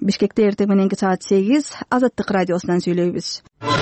Бишкекте эртең мененки саат 8 Азаттык радиосунан сүйлөйбүз.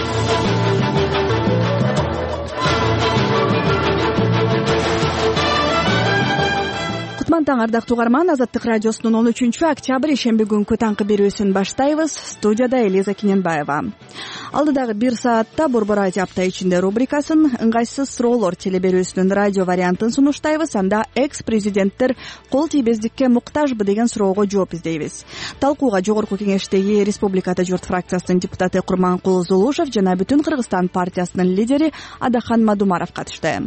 Кутман таң, ардактуу угарман. Азаттык радиосунун 13-октябрь ишемби күнкү таңкы берүүсүн баштайбыз. Студияда Элиза Кененбаева. Алдыдагы 1 саатта Борбор радио апта ичинде рубрикасын, ыңгайсыз суроолор телеберүүсүнүн радио вариантын сунуштайбыз. Анда экс-президенттер кол тийбездикке муктажбы деген суроого жооп издейбиз. Талкууга Жогорку Кеңештеги Республикада журт фракциясынын депутаты Курманкул Зулушев жана Бүтүн Кыргызстан партиясынын лидери Адахан Мадумаров катышты.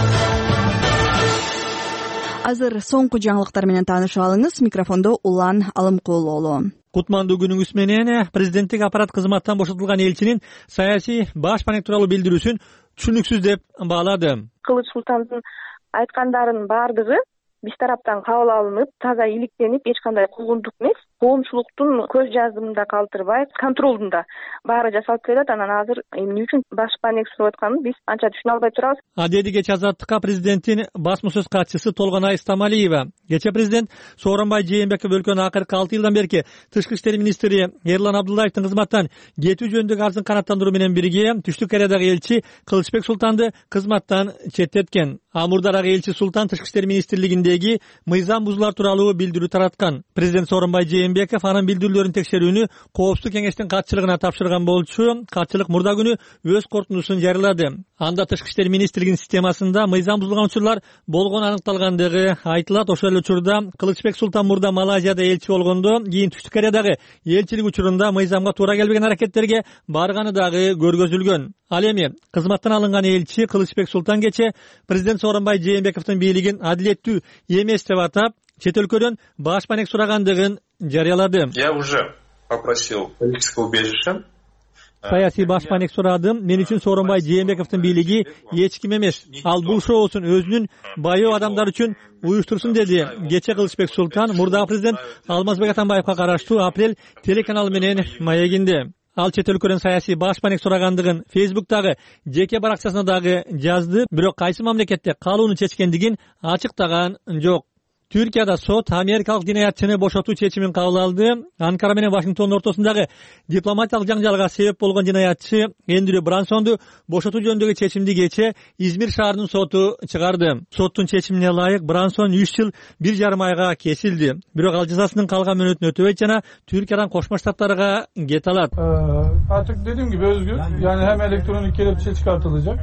Азыр соңку жаңылыктар менен таанышып алыңыз. Микрофондо Улан Алымкулуулу. Кутмандуу күнүңүз менен. Президенттик аппарат кызматтан бошотулган элчинин саясий баш панек тууралуу билдирүүсүн түшүнүксүз деп баалады. Кылыч Султандын айткандарынын баардыгы биз тараптан кабыл алынып, таза иликтенип, эч кандай куугунтук эмес, коомчулуктун көз жазымында калтырбай, контролунда баары жасалып келет. Анан азыр эмне үчүн баш панек сурап атканын биз анча түшүнө албай турабыз. Деди кечээ Азаттыкка президенттин басма сөз катчысы Толгонай Стамалиева. Кечээ президент Сооронбай Жээнбеков өлкөнүн акыркы 6 жылдан берки тышкы иштер министри Эрлан Абдуллаевдин кызматтан кетүү жөнүндөгү арызын канааттандыруу менен бирге Түштүк Кореядагы элчи Кылычбек Султанды кызматтан четтеткен. Мурдарагы элчи Султан тышкы иштер министрлигиндеги мыйзам бузуулар тууралуу билдирүү тараткан. Президент Сооронбай Жээнбеков анын билдирүүлөрүн текшерүүнү Коопсуздук кеңештин катчылыгына тапшырган болчу. Катчылык мурда күнү өз корутундусун жарыялады. Анда тышкы иштер министрлигинин системасында мыйзам бузулган учурлар болгону аныкталгандыгы айтылат. Ошол эле учурда Кылычбек Султан мурда Малайзияда элчи болгондо, кийин Түштүк Кореядагы элчилик учурунда мыйзамга туура келбеген аракеттерге барганы дагы көргөзүлгөн. Ал эми кызматтан алынган элчи Кылычбек Султан кечээ президент Сооронбай Жээнбековдун бийлигин адилеттүү эмес деп атап, чет өлкөдөн баш панек сурагандыгын жарыялады. Я уже попросил политическое убежище. Саясий баш панек сурадым. Мен үчүн Сооронбай Жээнбековдун бийлиги эч ким эмес. Ал бул шоусун өзүнүн байоо адамдар үчүн уюштурсун деди. Кечээ Кылычбек Султан мурдагы президент Алмазбек Атамбаевга караштуу Апрель телеканалы менен маегинде. Ал чет өлкөдөн саясий баш панек сурагандыгын Фейсбуктагы жеке баракчасына дагы жазды, бирок кайсы мамлекетте калууну чечкендигин ачыктаган жок. Түркияда сот америкалык жинаятчыны бошотуу чечимин кабыл алды. Анкара менен Вашингтондун ортосундагы дипломатиялык жаңжалга себеп болгон жинаятчы Эндрю Брансонду бошотуу жөнүндөгү чечимди кечээ Измир шаарынын соту чыгарды. Соттун чечимине ылайык Брансон 3 жыл 1,5 айга кесилди. Бирок ал жазасынын калган мөөнөтүн өтөбөйт жана Түркиядан Кошмо Штаттарга кете алат. Artık dediğim gibi özgür. Yani hem elektronik kelepçe çıkartılacak.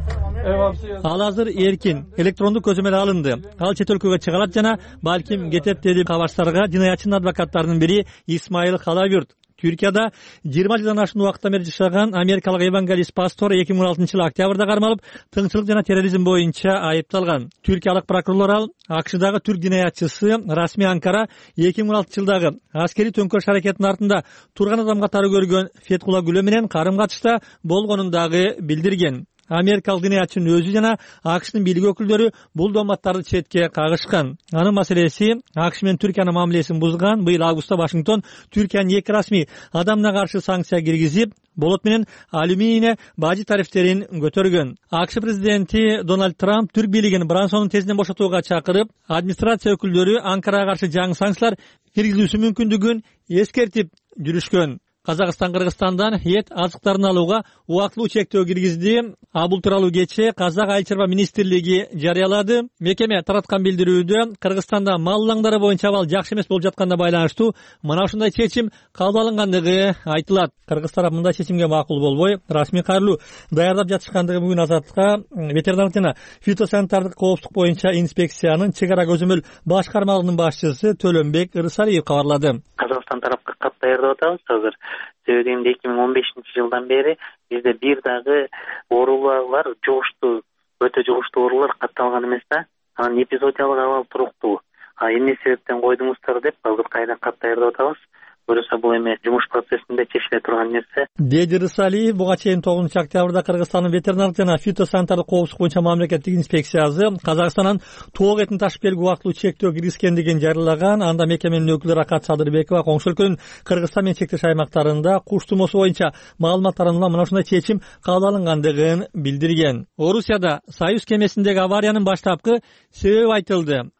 Ал азыр эркин, электрондук көзөмөл алынды. Ал чет өлкөгө чыга алат жана балким кетет деди кабарчыларга жинаятчынын адвокаттарынын бири Исмаил Халабюрт. Түркияда 20 жылдан ашуун убакыттан бери жашаган америкалык евангелист пастор 2016-жылы октябрда кармалып, тыңчылык жана терроризм боюнча айыпталган. Түркиялык прокурорлор ал АКШдагы түрк жинаятчысы расмий Анкара 2016-жылдагы аскерий төңкөрүш аракетинин артында турган адам катары көргөн Феткула Гүлө менен карым-катышта болгонун дагы билдирген. Америкалык жинаятчынын өзү жана АКШнын бийлик өкүлдөрү бул доматтарды четке кагышкан. Анын маселеси АКШ менен Түркиянын мамилесин бузган. Быйыл августта Вашингтон Түркиянын 2 расмий адамына каршы санкция киргизип, болот менен алюминийне бажы тарифтерин көтөргөн. АКШ президенти Дональд Трамп түрк бийлигин Брансонун тезинен бошотууга чакырып, администрация өкүлдөрү Анкарага каршы жаңы санкциялар киргизүүсү мүмкүндүгүн эскертип жүрүшкөн. Казакстан Кыргызстандан эт азыктарын алууга убактылуу чектөө киргизди. Бул тууралуу кечээ Казак айыл чарба министрлиги жарыялады. Мекеме тараткан билдирүүдө Кыргызстанда мал лаңдары боюнча абал жакшы эмес болуп жатканда байланыштуу мына ушундай чечим кабыл алынгандыгы айтылат. Кыргыз тарап мындай чечимге макул болбой, расмий кайрылуу даярдап жатышкандыгы бүгүн Азаттыкка ветеринардык жана фитосанитардык коопсуздук боюнча инспекциянын чек ара көзөмөл башкармалыгынын башчысы Төлөнбек Ырысалиев кабарлады. Казакстан тарапка кат даярдап атабыз азыр. Себеби 2015-жылдан бери бизде бир дагы оорулар жугуштуу, өтө жугуштуу оорулар катталган эмес да. Анын эпизодиялык абал туруктуу. Эмне себептен койдуңуздар деп азыр кайра кат даярдап атабыз. Көрөсө бул эми жумуш процессинде чечиле турган нерсе. Деди Рысалиев буга чейин 9-октябрда Кыргызстандын ветеринардык жана фитосанитардык коопсуздук боюнча мамлекеттик инспекциясы Казакстандан тоок этин ташып келүүгө убактылуу чектөө киргизгендигин жарыялаган. Анда мекеменин өкүлү Ракат Садырбекова коңшу өлкөнүн Кыргызстан менен чектеш аймактарында куш тумоосу боюнча маалыматтарын улам мына ушундай чечим кабыл алынгандыгын билдирген. Орусияда Союз кемесиндеги авариянын баштапкы себеби айтылды.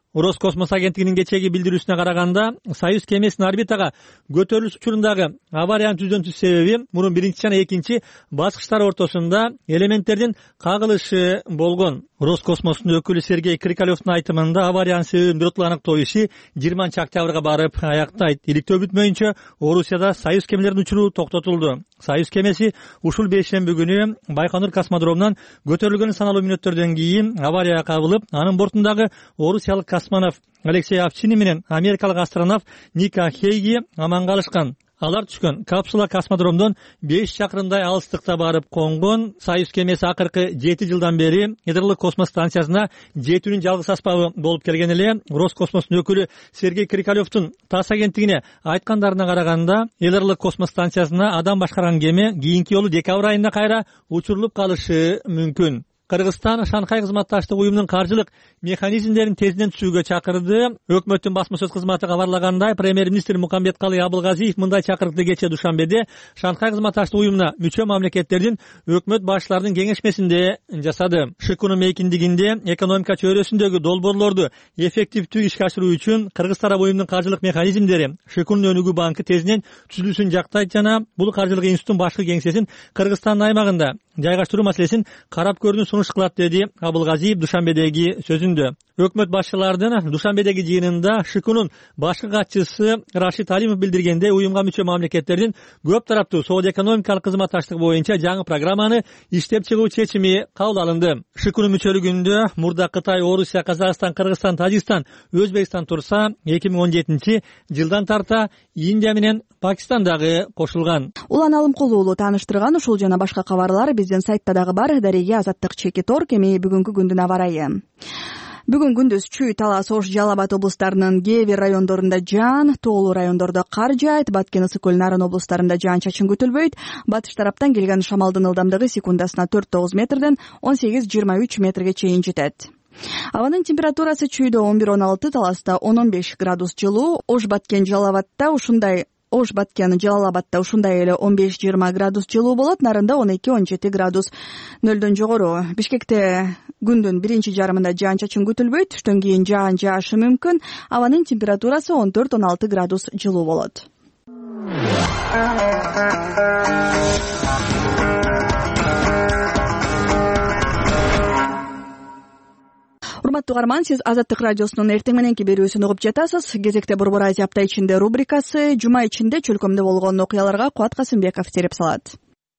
Роскосмос агенттигинин кечээги билдирүүсүнө караганда, Союз кемесинин орбитага көтөрүлүш учурундагы авариянын түздөн-түз себеби мурун биринчи жана экинчи баскычтар ортосунда элементтердин кагылышы болгон. Роскосмостун өкүлү Сергей Крикалевдин айтымында авариянын себебин биротоло аныктоо иши 20 октябрга барып аяктайт. Иликтөө бүтмөйүнчө Орусияда Союз кемелеринин учуру токтотулду. Союз кемеси ушул бейшемби күнү Байконур космодромунан көтөрүлгөн саналуу мүнөттөрдөн кийин аварияга кабылып, анын бортундагы орусиялык космонавт Алексей Овчинин менен америкалык астронавт Ника Хейги аман калышкан. Алар түшкөн капсула космодромдон 5 чакырымдай алыстыкта барып конгон. Союз кемеси акыркы 7 жылдан бери Ядролук космос станциясына жетүүнүн жалгыз аспабы болуп келген эле. Роскосмостун өкүлү Сергей Крикалевдин ТАСС агенттигине айткандарына караганда, Ядролук космос станциясына адам башкарган кеме кийинки жолу декабрь айында кайра учурулуп калышы мүмкүн. Кыргызстан Шанхай кызматташтык уюмунун каржылык механизмдерин тезден түзүүгө чакырды. Өкмөттүн басма сөз кызматы кабарлагандай, премьер-министр Мукамбеткалый Абылгазиев мындай чакырыкты кечээ Душанбеде Шанхай кызматташтык уюмуна мүчө мамлекеттердин өкмөт башчыларынын кеңешмесинде жасады. Шыкунун мейкиндигинде экономика чөйрөсүндөгү долбоорлорду эффективдүү ишке ашыруу үчүн Кыргыз тарап уюмунун каржылык механизмдери Шыкунун өнүгүү банкы тезден түзүлүшүн жактайт жана бул каржылык институттун башкы кеңсесин Кыргызстандын аймагында жайгаштыруу маселесин карап көрүүнү сунуш кылат, деди Абылгазиев Душанбедеги сөзүндө. Өкмөт башчыларынын Душанбедеги жыйынында Шыкунун башкы катчысы Рашид Алимов билдиргендей, уюмга мүчө мамлекеттердин көп тараптуу соода-экономикалык кызматташтык боюнча жаңы программаны иштеп чыгуу чечими кабыл алынды. Шыкунун мүчөлүгүндө мурда Кытай, Орусия, Казакстан, Кыргызстан, Тажикстан, Өзбекстан турса, 2017 жылдан тарта Индия менен Пакистан дагы кошулган. Улан Алымкулуу уулу тааныштырган ушул жана башка кабарлар биздин сайтта дагы бар. Дареге Азаттык Чекитор кеми бүгүнкү күндүн аба ырайы. Бүгүн күндүз Чүй, Талас, Ош, Жалал Абад облустарынын кээ бир райондорунда жаан, тоолуу райондордо кар жаайт. Баткен, Ысык көл, Нарын облустарында жаан-чачын күтүлбөйт. Батыш тараптан келген шамалдын ылдамдыгы секундасына 4-9 метрден 18-23 метрге чейин жетет. Абанын температурасы Чүйдө 11-16, Таласта 10-15 градус жылуу, Ош, Баткен, Жалал Абадта ушундай эле 15-20 градус жылуу болот. Нарында 12-17 градус нөлдөн жогору. Бишкекте күндүн биринчи жарымында жаан-чачын күтүлбөйт. Түштөн кийин жаан жаашы мүмкүн. Абанын температурасы 14-16 градус жылуу болот. Урматтуу угарман, сиз Азаттык радиосунун эртең мененки берүүсүн угуп жатасыз. Кезекте Борбор Азия апта ичинде рубрикасы. Жума ичинде чөлкөмдө болгон окуяларга Кубат Касымбеков терип салат.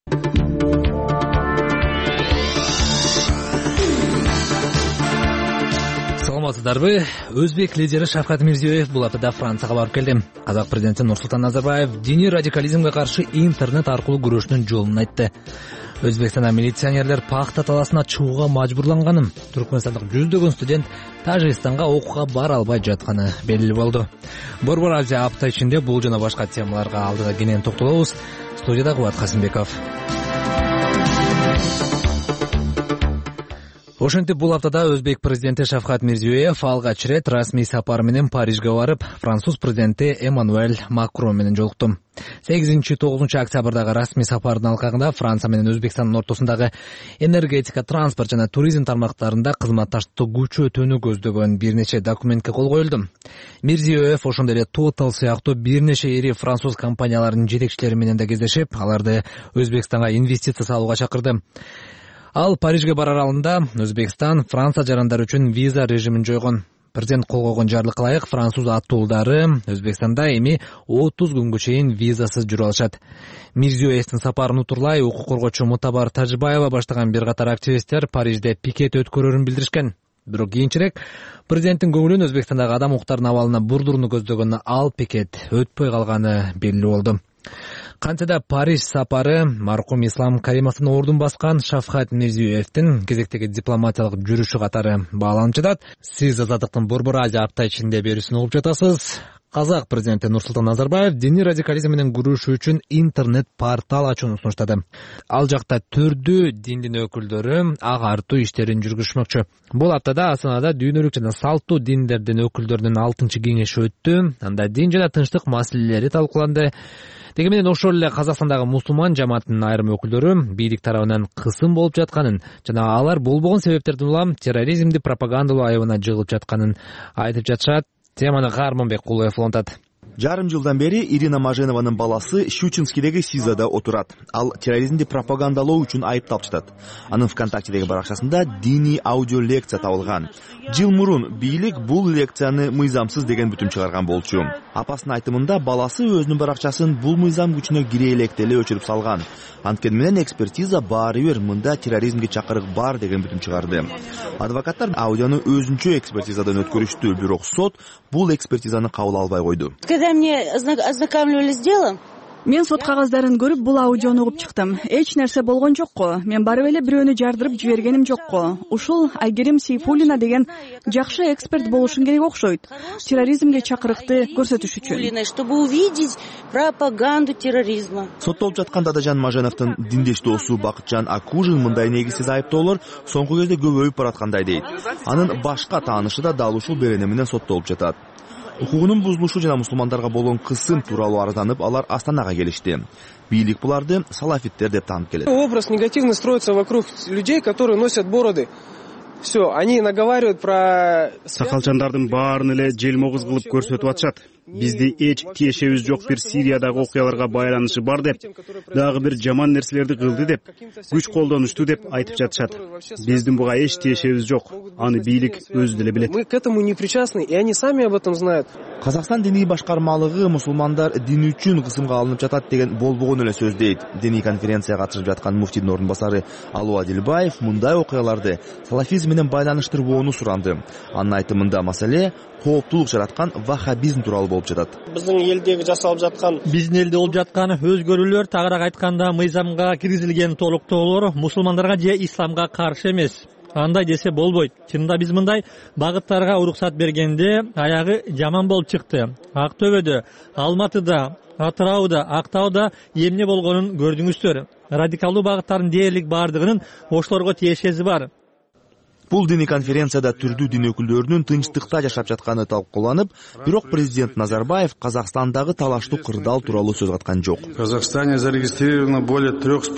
Саламатсыздарбы? Өзбек лидери Шавкат Мирзиёев бул аптада Францияга барып келди. Казак президенти Нурсултан Назарбаев диний радикализмге каршы интернет аркылуу күрөшүүнүн жолун айтты. Өзбекстанда милиционерлер пахта таласына чыгууга мажбурланганын, түркмөнстандык жүздөгөн студент Тажикстанга окууга бара албай жатканы белгилүү болду. Борбор Азия апта ичинде бул жана башка темаларга алдыда кенен токтолобуз. Студияда Кубат Касымбеков. Ошентип бул аптада өзбек президенти Шавкат Мирзиёев алгач ирет расмий сапар менен Парижге барып, француз президенти Эммануэль Макрон менен жолукту. 8-9 октябрдагы расмий сапардын алкагында Франция менен Өзбекстандын ортосундагы энергетика, транспорт жана туризм тармактарында кызматташтыкты күчөтүүнү көздөгөн бир нече документке кол коюлду. Мирзиёев ошондой эле Total сыяктуу бир нече ири француз компанияларынын жетекчилери менен да кездешип, аларды Өзбекстанга инвестиция салууга чакырды. Ал Парижге барар алдында Өзбекстан Франция жарандары үчүн виза режимин жойгон. Президент кол койгон жарлыкка ылайык француз аттуулдары Өзбекстанда эми 30 күнгө чейин визасыз жүрө алышат. Мирзиёевдин сапарын утурлай укук коргоочу Мутабар Тажибаева баштаган бир катар активисттер Парижде пикет өткөрөрүн билдиришкен. Бирок кийинчерээк президенттин көңүлүн Өзбекстандагы адам укуктарынын абалына бурдууруну көздөгөн ал пикет өтпөй калганы белгилүү болду. Кантсе да Париж сапары маркум Ислам Каримовдун ордун баскан Шавкат Мирзиёевдин кезектеги дипломатиялык жүрүшү катары бааланып жатат. Сиз Азаттыктын Борбор Азия апта ичинде берүүсүн угуп жатасыз. Казак президенти Нурсултан Назарбаев диний радикализм менен күрөшүү үчүн интернет портал ачууну сунуштады. Ал жакта түрдүү диндин өкүлдөрү агартуу иштерин жүргүзмөкчү. Бул аптада Астанада дүйнөлүк жана салттуу диндердин өкүлдөрүнүн 6-кеңеши өттү. Анда дин жана тынчтык маселелери талкууланды. Деги менен ошол эле Казакстандагы мусулман жамаатынын айрым өкүлдөрү бийлик тарабынан кысым болуп жатканын жана алар болбогон себептерден улам терроризмди пропагандалоо айыбына жыгылып жатканын айтып жатышат. Теманы Карманбек Кулуев улантат. Жарым жылдан бери Ирина Маженованын баласы Щучинскидеги СИЗОдо отурат. Ал терроризмди пропагандалоо үчүн айыпталып жатат. Анын ВКонтактедеги баракчасында диний аудио лекция табылган. Жыл мурун бийлик бул лекцияны мыйзамсыз деген бүтүм чыгарган болчу. Апасынын айтымында баласы өзүнүн баракчасын бул мыйзам күчүнө кире электе эле өчүрүп салган. Анткени менен экспертиза баары бир мында терроризмге чакырык бар деген бүтүм чыгарды. Адвокаттар аудиону өзүнчө экспертизадан өткөрүштү, бирок сот бул экспертизаны кабыл албай койду. Когда мне ознакомливали с делом, мен сот кагаздарын көрүп бул аудиону угуп чыктым. Эч нерсе болгон жокко. Мен барып эле бирөөнү жардырып жибергеним жокко. Ушул Айгерим Сейфуллина деген жакшы эксперт болушун керек окшойт. Терроризмге чакырыкты көрсөтүш үчүн. Чтобы увидеть пропаганду терроризма. Соттолуп жаткан Дадажан Маженовдун диндеш досу Бакытжан Акужин мындай негизсиз айыптоолор соңку кезде көбөйүп бараткандай дейт. Анын башка таанышы да дал ушул берене менен соттолуп жатат. Укугунун бузулушу жана мусулмандарга болгон кысым тууралуу арызданып, алар Астанага келишти. Бийлик буларды салафиттер деп таанып келет. Образ негативно строится вокруг людей, которые носят бороды. Все, они наговаривают про... Сакалчандардын баарын эле желмогуз кылып көрсөтүп атышат. Бизди эч тиешебиз жок бир Сириядагы окуяларга байланышы бар деп, дагы бир жаман нерселерди кылды деп, күч колдонушту деп айтып жатышат. Биздин буга эч тиешебиз жок. Аны бийлик өзү деле билет. Мы к этому не причастны, и они сами об этом знают. Казакстан диний башкармалыгы мусулмандар дин үчүн кысымга алынып жатат деген болбогон эле сөз дейт. Диний конференцияга катышып жаткан муфтийдин ордун басары Алуу Адилбаев мындай окуяларды салафизм менен байланыштырбоону суранды. Анын айтымында маселе кооптулук жараткан ваххабизм тууралуу болуп жатат. Биздин элдеги жасалып жаткан, биздин элде болуп жаткан өзгөрүүлөр, тагыраак айтканда мыйзамга киргизилген толуктоолор мусулмандарга же исламга каршы эмес. Андай десе болбойт. Чынында биз мындай багыттарга уруксат бергенде аягы жаман болуп чыкты. Актөбөдө, Алматыда, Атырауда, Актауда эмне болгонун көрдүңүздөр. Радикалдуу багыттардын дээрлик баардыгынын ошолорго тиешеси бар. Бул диний конференцияда түрдүү дин өкүлдөрүнүн тынчтыкта жашап жатканы талкууланып, бирок президент Назарбаев Казакстандагы талаштуу кырдаал тууралуу сөз каткан жок. В Казахстане зарегистрировано более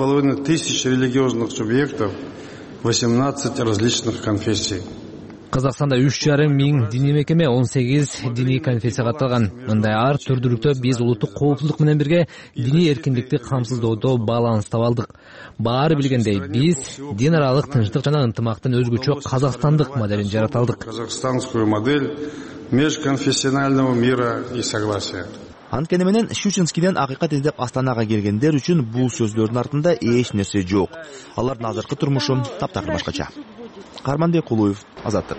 3500 религиозных субъектов, 18 различных конфессий. Казакстанда 3,5 диний мекеме, 18 диний конфессия катталган. Мындай ар түрдүүлүктө биз улуттук коопсуздук менен бирге диний эркиндикти камсыздоодо баланс таба алдык. Баары билгендей, биз дин аралык тынчтык жана ынтымактын өзгөчө казакстандык моделин жарата алдык. Казахстанскую модель межконфессионального мира и согласия. Анткени менен Щучинскиден акыйкат издеп Астанага келгендер үчүн бул сөздөрдүн артында эч нерсе жок. Алардын азыркы турмушу таптакыр башкача. Карманбек Кулуев, Азаттык.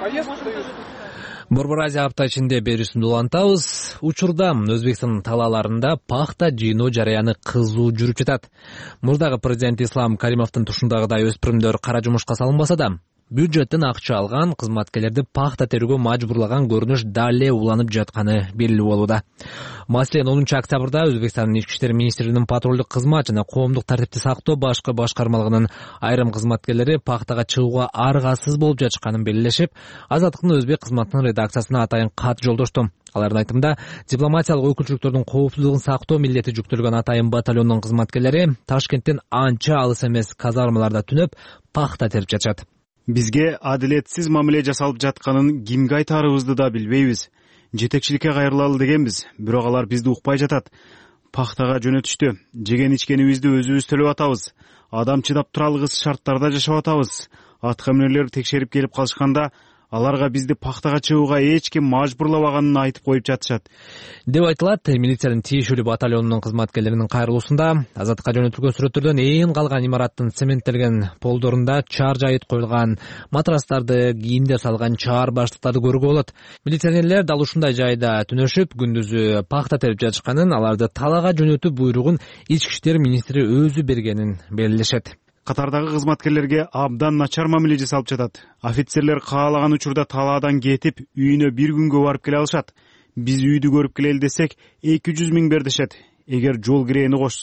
Борбор Азия апта ичинде берүүсүндө улантабыз. Учурда Өзбекстандын талааларында пахта жыйноо жараяны кызуу жүрүп жатат. Мурдагы президент Ислам Каримовдун тушундагыдай өспүрүмдөр кара жумушка салынбаса да, бюджеттен акча алган кызматкерлерди пахта терүүгө мажбурлаган көрүнүш дале уланып жатканы белгилүү болууда. Маселен 10 октябрда Өзбекстандын ички иштер министрлигинин патрулдук кызмат жана коомдук тартипти сактоо башкы башкармалыгынын айрым кызматкерлери пахтага чыгууга аргасыз болуп жатышканын белгилешип, Азаттыктын өзбек кызматынын редакциясына атайын кат жолдошту. Алардын айтымында, дипломатиялык өкүлчүлүктөрдүн коопсуздугун сактоо милдети жүктөлгөн атайын батальондун кызматкерлери Ташкенттен анча алыс эмес казармаларда түнөп пахта терип жатышат. Бизге адилетсиз мамиле жасалып жатканын кимге айтаарыбызды да билбейбиз. Жетекчиликке кайрылалы дегенбиз, бирок алар бизди укпай жатат. Пахтага жөнөтүштү. Жеген ичкенибизди өзүбүз төлөп атабыз. Адам чыдап тура алгыс шарттарда жашап атабыз. Аткаминерлер текшерип келип калышканда, аларга бизди пахтага чыгууга эч ким мажбурлабаганын айтып коюп жатышат деп айтылат. Милициянын тиешелүү батальонунун кызматкерлеринин кайрылуусунда Азаттыкка жөнөтүлгөн сүрөттөрдөн ээн калган имараттын цементтелген полдорунда чаар жайыт коюлган, матрастарды, кийимдер салган чаар баштыктарды көрүүгө болот. Милиционерлер дал ушундай жайда түнөшүп, күндүзү пахта терип жатышканын, аларды талаага жөнөтүү буйругун ички иштер министри өзү бергенин белгилешет. Катардагы кызматкерлерге абдан начар мамиле жасалып жатат. Офицерлер каалаган учурда талаадан кетип, үйүнө бир күнгө барып келе алышат. Биз үйдү көрүп келели десек, 200 000 бер дешет. Эгер жол кирээни кошсок,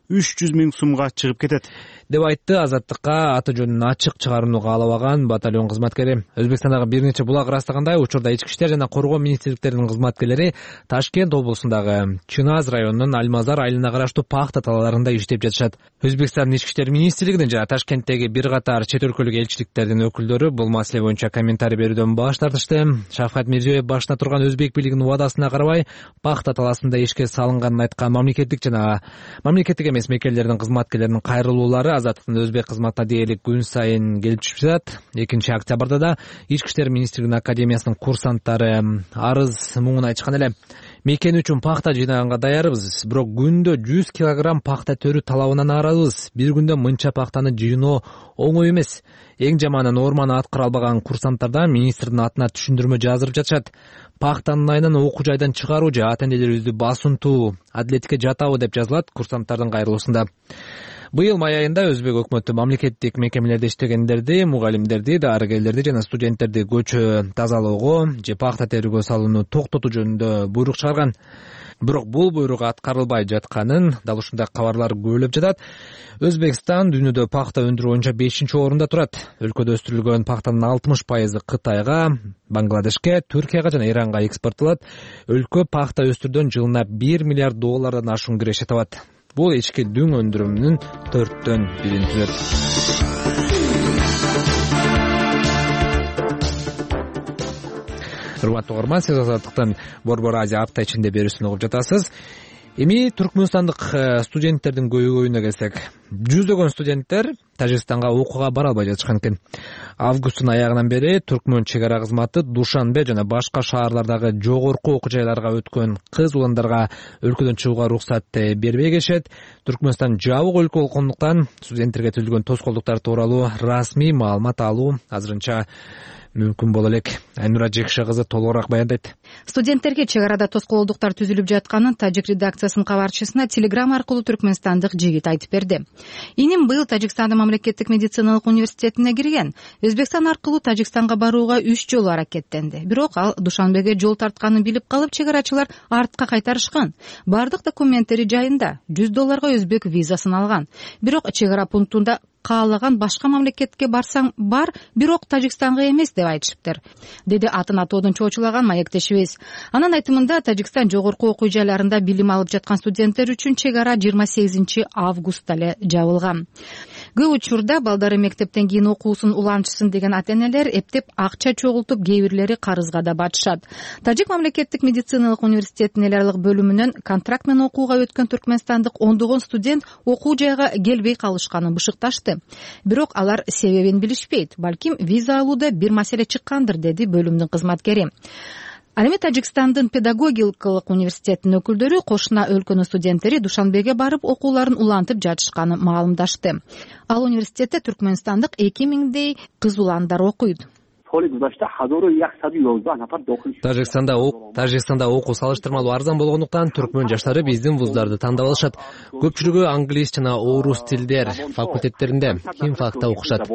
300 000 сумга чыгып кетет деп айтты Азаттыкка аты жөнүн ачык чыгарууну каалабаган батальон кызматкери. Өзбекстандагы бир нече булак ырастагандай учурда ички иштер жана коргоо министрликтеринин кызматкерлери Ташкент облусундагы Чыназ районунун Альмазар айылына караштуу пахта талааларында иштеп жатышат. Өзбекстандын ички иштер министрлигинин жана Ташкенттеги бир катар чет өлкөлүк элчиликтердин өкүлдөрү бул маселе боюнча комментарий берүүдөн баш тартышты. Шавкат Мирзиёев башына турган өзбек бийлигинин убадасына карабай пахта талаасында ишке салынганын айткан мамлекеттик эмес мекемелердин кызматкерлеринин кайрылуулары Азаттыктын өзбек кызматына дээрлик күн сайын келип түшүп жатат. 2 октябрда да Ички иштер министрлигинин академиясынын курсанттары арыз муңун айтышкан эле. Мекен үчүн пахта жыйнаганга даярбыз, бирок күндө 100 килограмм пахта төрү талабынан арабыз. Бир күндө мынча пахтаны жыйноо оңой эмес. Эң жаманы норманы аткара албаган курсанттардан министрдин атына түшүндүрмө жаздырып жатышат. Пахтанын айынан окуу жайдан чыгаруу же ата-энелерибизди басынтуу, адилетке жатабы деп жазылат курсанттардын кайрылуусунда. Быйыл май айында өзбек өкмөтү мамлекеттик мекемелерде иштегендерди, мугалимдерди, дарыгерлерди жана студенттерди көчө тазалоого же пахта терүүгө салууну токтотуу жөнүндө буйрук чыгарган. Бирок бул буйрук аткарылбай жатканын дал ушундай кабарлар көбөлөп жатат. Өзбекстан дүйнөдө пахта өндүрүү боюнча 5-орунда турат. Өлкөдө өстүрүлгөн пахтанын 60% Кытайга, Бангладешке, Түркияга жана Иранга экспорттолот. Өлкө пахта өстүрүүдөн жылына $1 миллиард ашуун киреше табат. Бул ички дүң өндүрүмүнүн 1/4 түзөт. Урматтуу угарман, сиз Азаттыктын Борбор Азия апта ичинде берүүсүн угуп жатасыз. Эми түркмөнстандык студенттердин көйгөйүнө келсек, жүздөгөн студенттер Тажикстанга окууга бара албай жатышкан экен. Августтун аягынан бери Түркмөн чек ара кызматы Душанбе жана башка шаарлардагы жогорку окуу жайларга өткөн кыз уландарга өлкөдөн чыгууга уруксат бербей келишет. Түркмөнстан жабык өлкө болгондуктан студенттерге түзүлгөн тоскоолдуктар тууралуу расмий маалымат алуу азырынча мүмкүн боло элек. Айнура Жекше кызы толугураак баяндайт. Студенттерге чек арада тоскоолдуктар түзүлүп жатканын Тажик редакциясынын кабарчысына телеграм аркылуу түркмөнстандык жигит айтып берди. Иним быйыл Тажикстандын мамлекеттик медициналык университетине кирген. Өзбекстан аркылуу Тажикстанга барууга 3 жолу аракеттенди. Бирок ал Душанбеге жол тартканын билип калып, чек арачылар артка кайтарышкан. Бардык документтери жайында, $100 өзбек визасын алган. Бирок чек ара пунктунда каалаган башка мамлекетке барсаң бар, бирок Тажикстанга эмес деп айтышыптыр, деди атын атоодон чоочулаган маектешибиз. Анын айтымында Тажикстан жогорку окуу жайларында билим алып жаткан студенттер үчүн чек ара 28 августта эле жабылган. Көп учурда балдары мектептен кийин окуусун уламчысын деген ата-энелер эптеп акча чогултуп, кээ бирлери карызга да батышат. Тажик мамлекеттик медициналык университетинин эл аралык бөлүмүнөн контракт менен окууга өткөн түркмөнстандык ондогон студент окуу жайга келбей калышканын бышыкташты. Бирок алар себебин билишпейт. Балким виза алууда бир маселе чыккандыр, деди бөлүмдүн кызматкери. Ал эми Тажикстандын педагогикалык университетинин өкүлдөрү кошуна өлкөнүн студенттери Душанбеге барып окууларын улантып жатышканын маалымдашты. Ал университетте түркмөнстандык 2000дей кыз уландар окуйт. Тажикстанда окуу салыштырмалуу арзан болгондуктан түркмөн жаштары биздин вуздарды тандап алышат. Көпчүлүгү англис жана орус тилдер факультеттеринде химфакта окушат,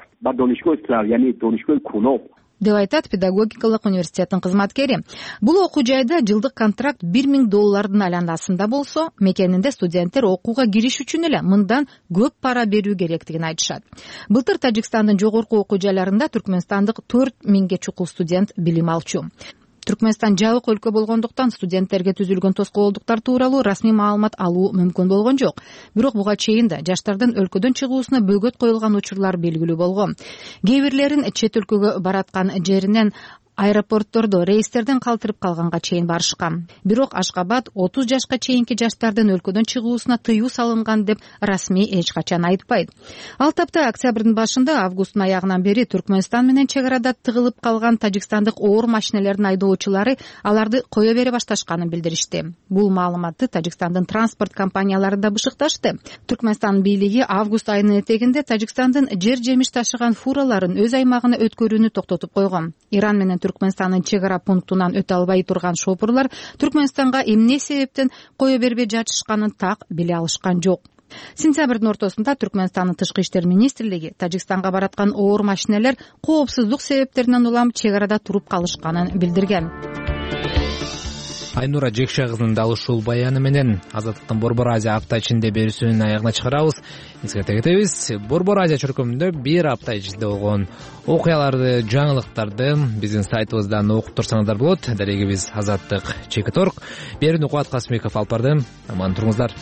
деп айтат педагогикалык университеттин кызматкери. Бул окуу жайда жылдык контракт $1,000 айланасында болсо, мекенинде студенттер окууга кириш үчүн эле мындан көп пара берүү керектигин айтышат. Былтыр Тажикстандын жогорку окуу жайларында түркмөнстандык 4000 чукул студент билим алчу. Түркмөнстан жабык өлкө болгондуктан студенттерге түзүлгөн тоскоолдуктар тууралуу расмий маалымат алуу мүмкүн болгон жок. Бирок буга чейин да жаштардын өлкөдөн чыгуусуна бөгөт коюлган учурлар белгилүү болгон. Кээ бирлерин чет өлкөгө бараткан жеринен аэропорттордо рейстерден калтырып калганга чейин барышкан. Бирок Ашкабад 30 жашка чейинки жаштардын өлкөдөн чыгуусуна тыюу салынган деп расмий эч качан айтпайт. Ал тапта октябрдын башында, августтун аягынан бери Түркмөнстан менен чек арада тыгылып калган тажикстандык оор машинелердин айдоочулары аларды кое бере башташканын билдиришти. Бул маалыматты Тажикстандын транспорт компаниялары да бышыкташты. Түркмөнстан бийлиги август айынын этегинде Тажикстандын жер жемиш ташыган фураларын өз аймагына өткөрүүнү токтотуп койгон. Иран менен Түркмөнстандын чек ара пунктунан өтө албай турган шопурлар Түркмөнстанга эмне себептен кое бербей жатышканын так биле алышкан жок. Сентябрдын ортосунда Түркмөнстандын тышкы иштер министрлиги Тажикстанга бараткан оор машинелер коопсуздук себептеринен улам чек арада туруп калышканын билдирген. Айнура Жекше кызынын дал ушул баяны менен Азаттыктын Борбор Азия апта ичинде берүүсүнүн аягына чыгарабыз. Эске кетебиз, Борбор Азия чөркөмүндө бир апта ичинде болгон окуяларды, жаңылыктарды биздин сайтыбыздан окуп турсаңыздар болот. Дарегибиз Азаттык Чекиторг. Берүүнү Кубат Касымбеков алып барды. Аман туруңуздар.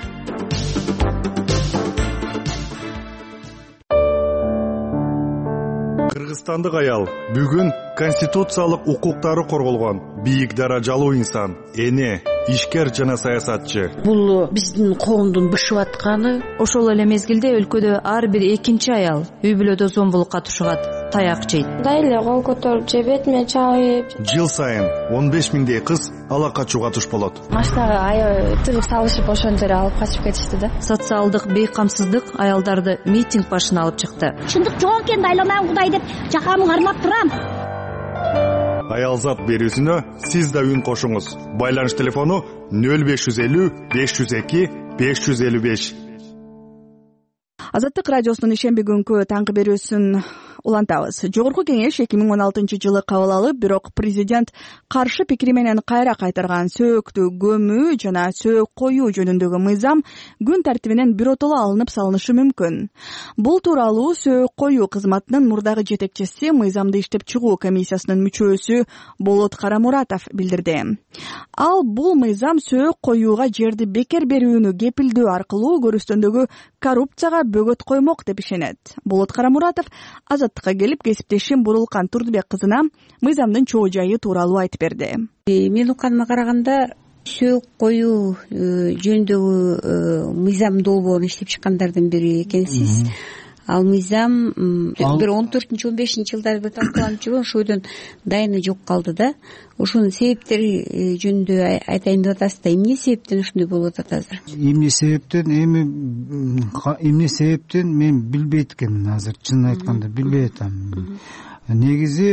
Кыргызстандык аял бүгүн конституциялык укуктары корголгон бийик даражалуу инсан, эне, ишкер жана саясатчы. Бул биздин коомдун бышып атканы. Ошол эле мезгилде өлкөдө ар бир экинчи аял үй бүлөдө зомбулукка тушугат, таяк жейт. Дайле кол көтөрүп же бетиме чабып. Жыл сайын 15 миңдей кыз ала качууга туш болот. Машинага аябай тыгып салышып ошон жерге алып качып кетишти да. Социалдык бейкамсыздык аялдарды митинг башына алып чыкты. Чындык жок экен, дайламайм Кудай деп жакамы кармап турам. Аялзат берүүсүнө сиз да үн кошуңуз. Байланыш телефону 0550 502 555. Азаттык радиосунун ишемби күнкү таңкы берүүсүн улантабыз. Жогорку кеңеш 2016-жылы кабыл алып, бирок президент каршы пикири менен кайра кайтарган сөөктү көмүү жана сөөк коюу жөнүндөгү мыйзам күн тартибинен биротоло алынып салынышы мүмкүн. Бул тууралуу сөөк коюу кызматынын мурдагы жетекчиси, мыйзамды иштеп чыгуу комиссиясынын мүчөсү Болот Карамуратов билдирди. Ал бул мыйзам сөөк коюуга жерди бекер берүүнү кепилдөө аркылуу көрүстөндөгү коррупцияга бөгөт коймок деп ишенет. Болот Карамуратов Азаттыкка келип, кесиптешим Бурулкан Турдубек кызына мыйзамдын чоо жайы тууралуу айтып берди. Мен укканыма караганда сөөк коюу жөнүндөгү мыйзам долбоорун иштеп чыккандардын бири экенсиз. Ал мыйзам бир 14-15 жылдарда талкууланып жүргөн, ошодон дайыны жок калды да. Ошонун себептери жөнүндө айтайын деп атасыз да, эмне себептен ушундай болуп атат азыр? Эмне себептен мен билбейт экенмин азыр, чынын айтканда билбей атам. Негизи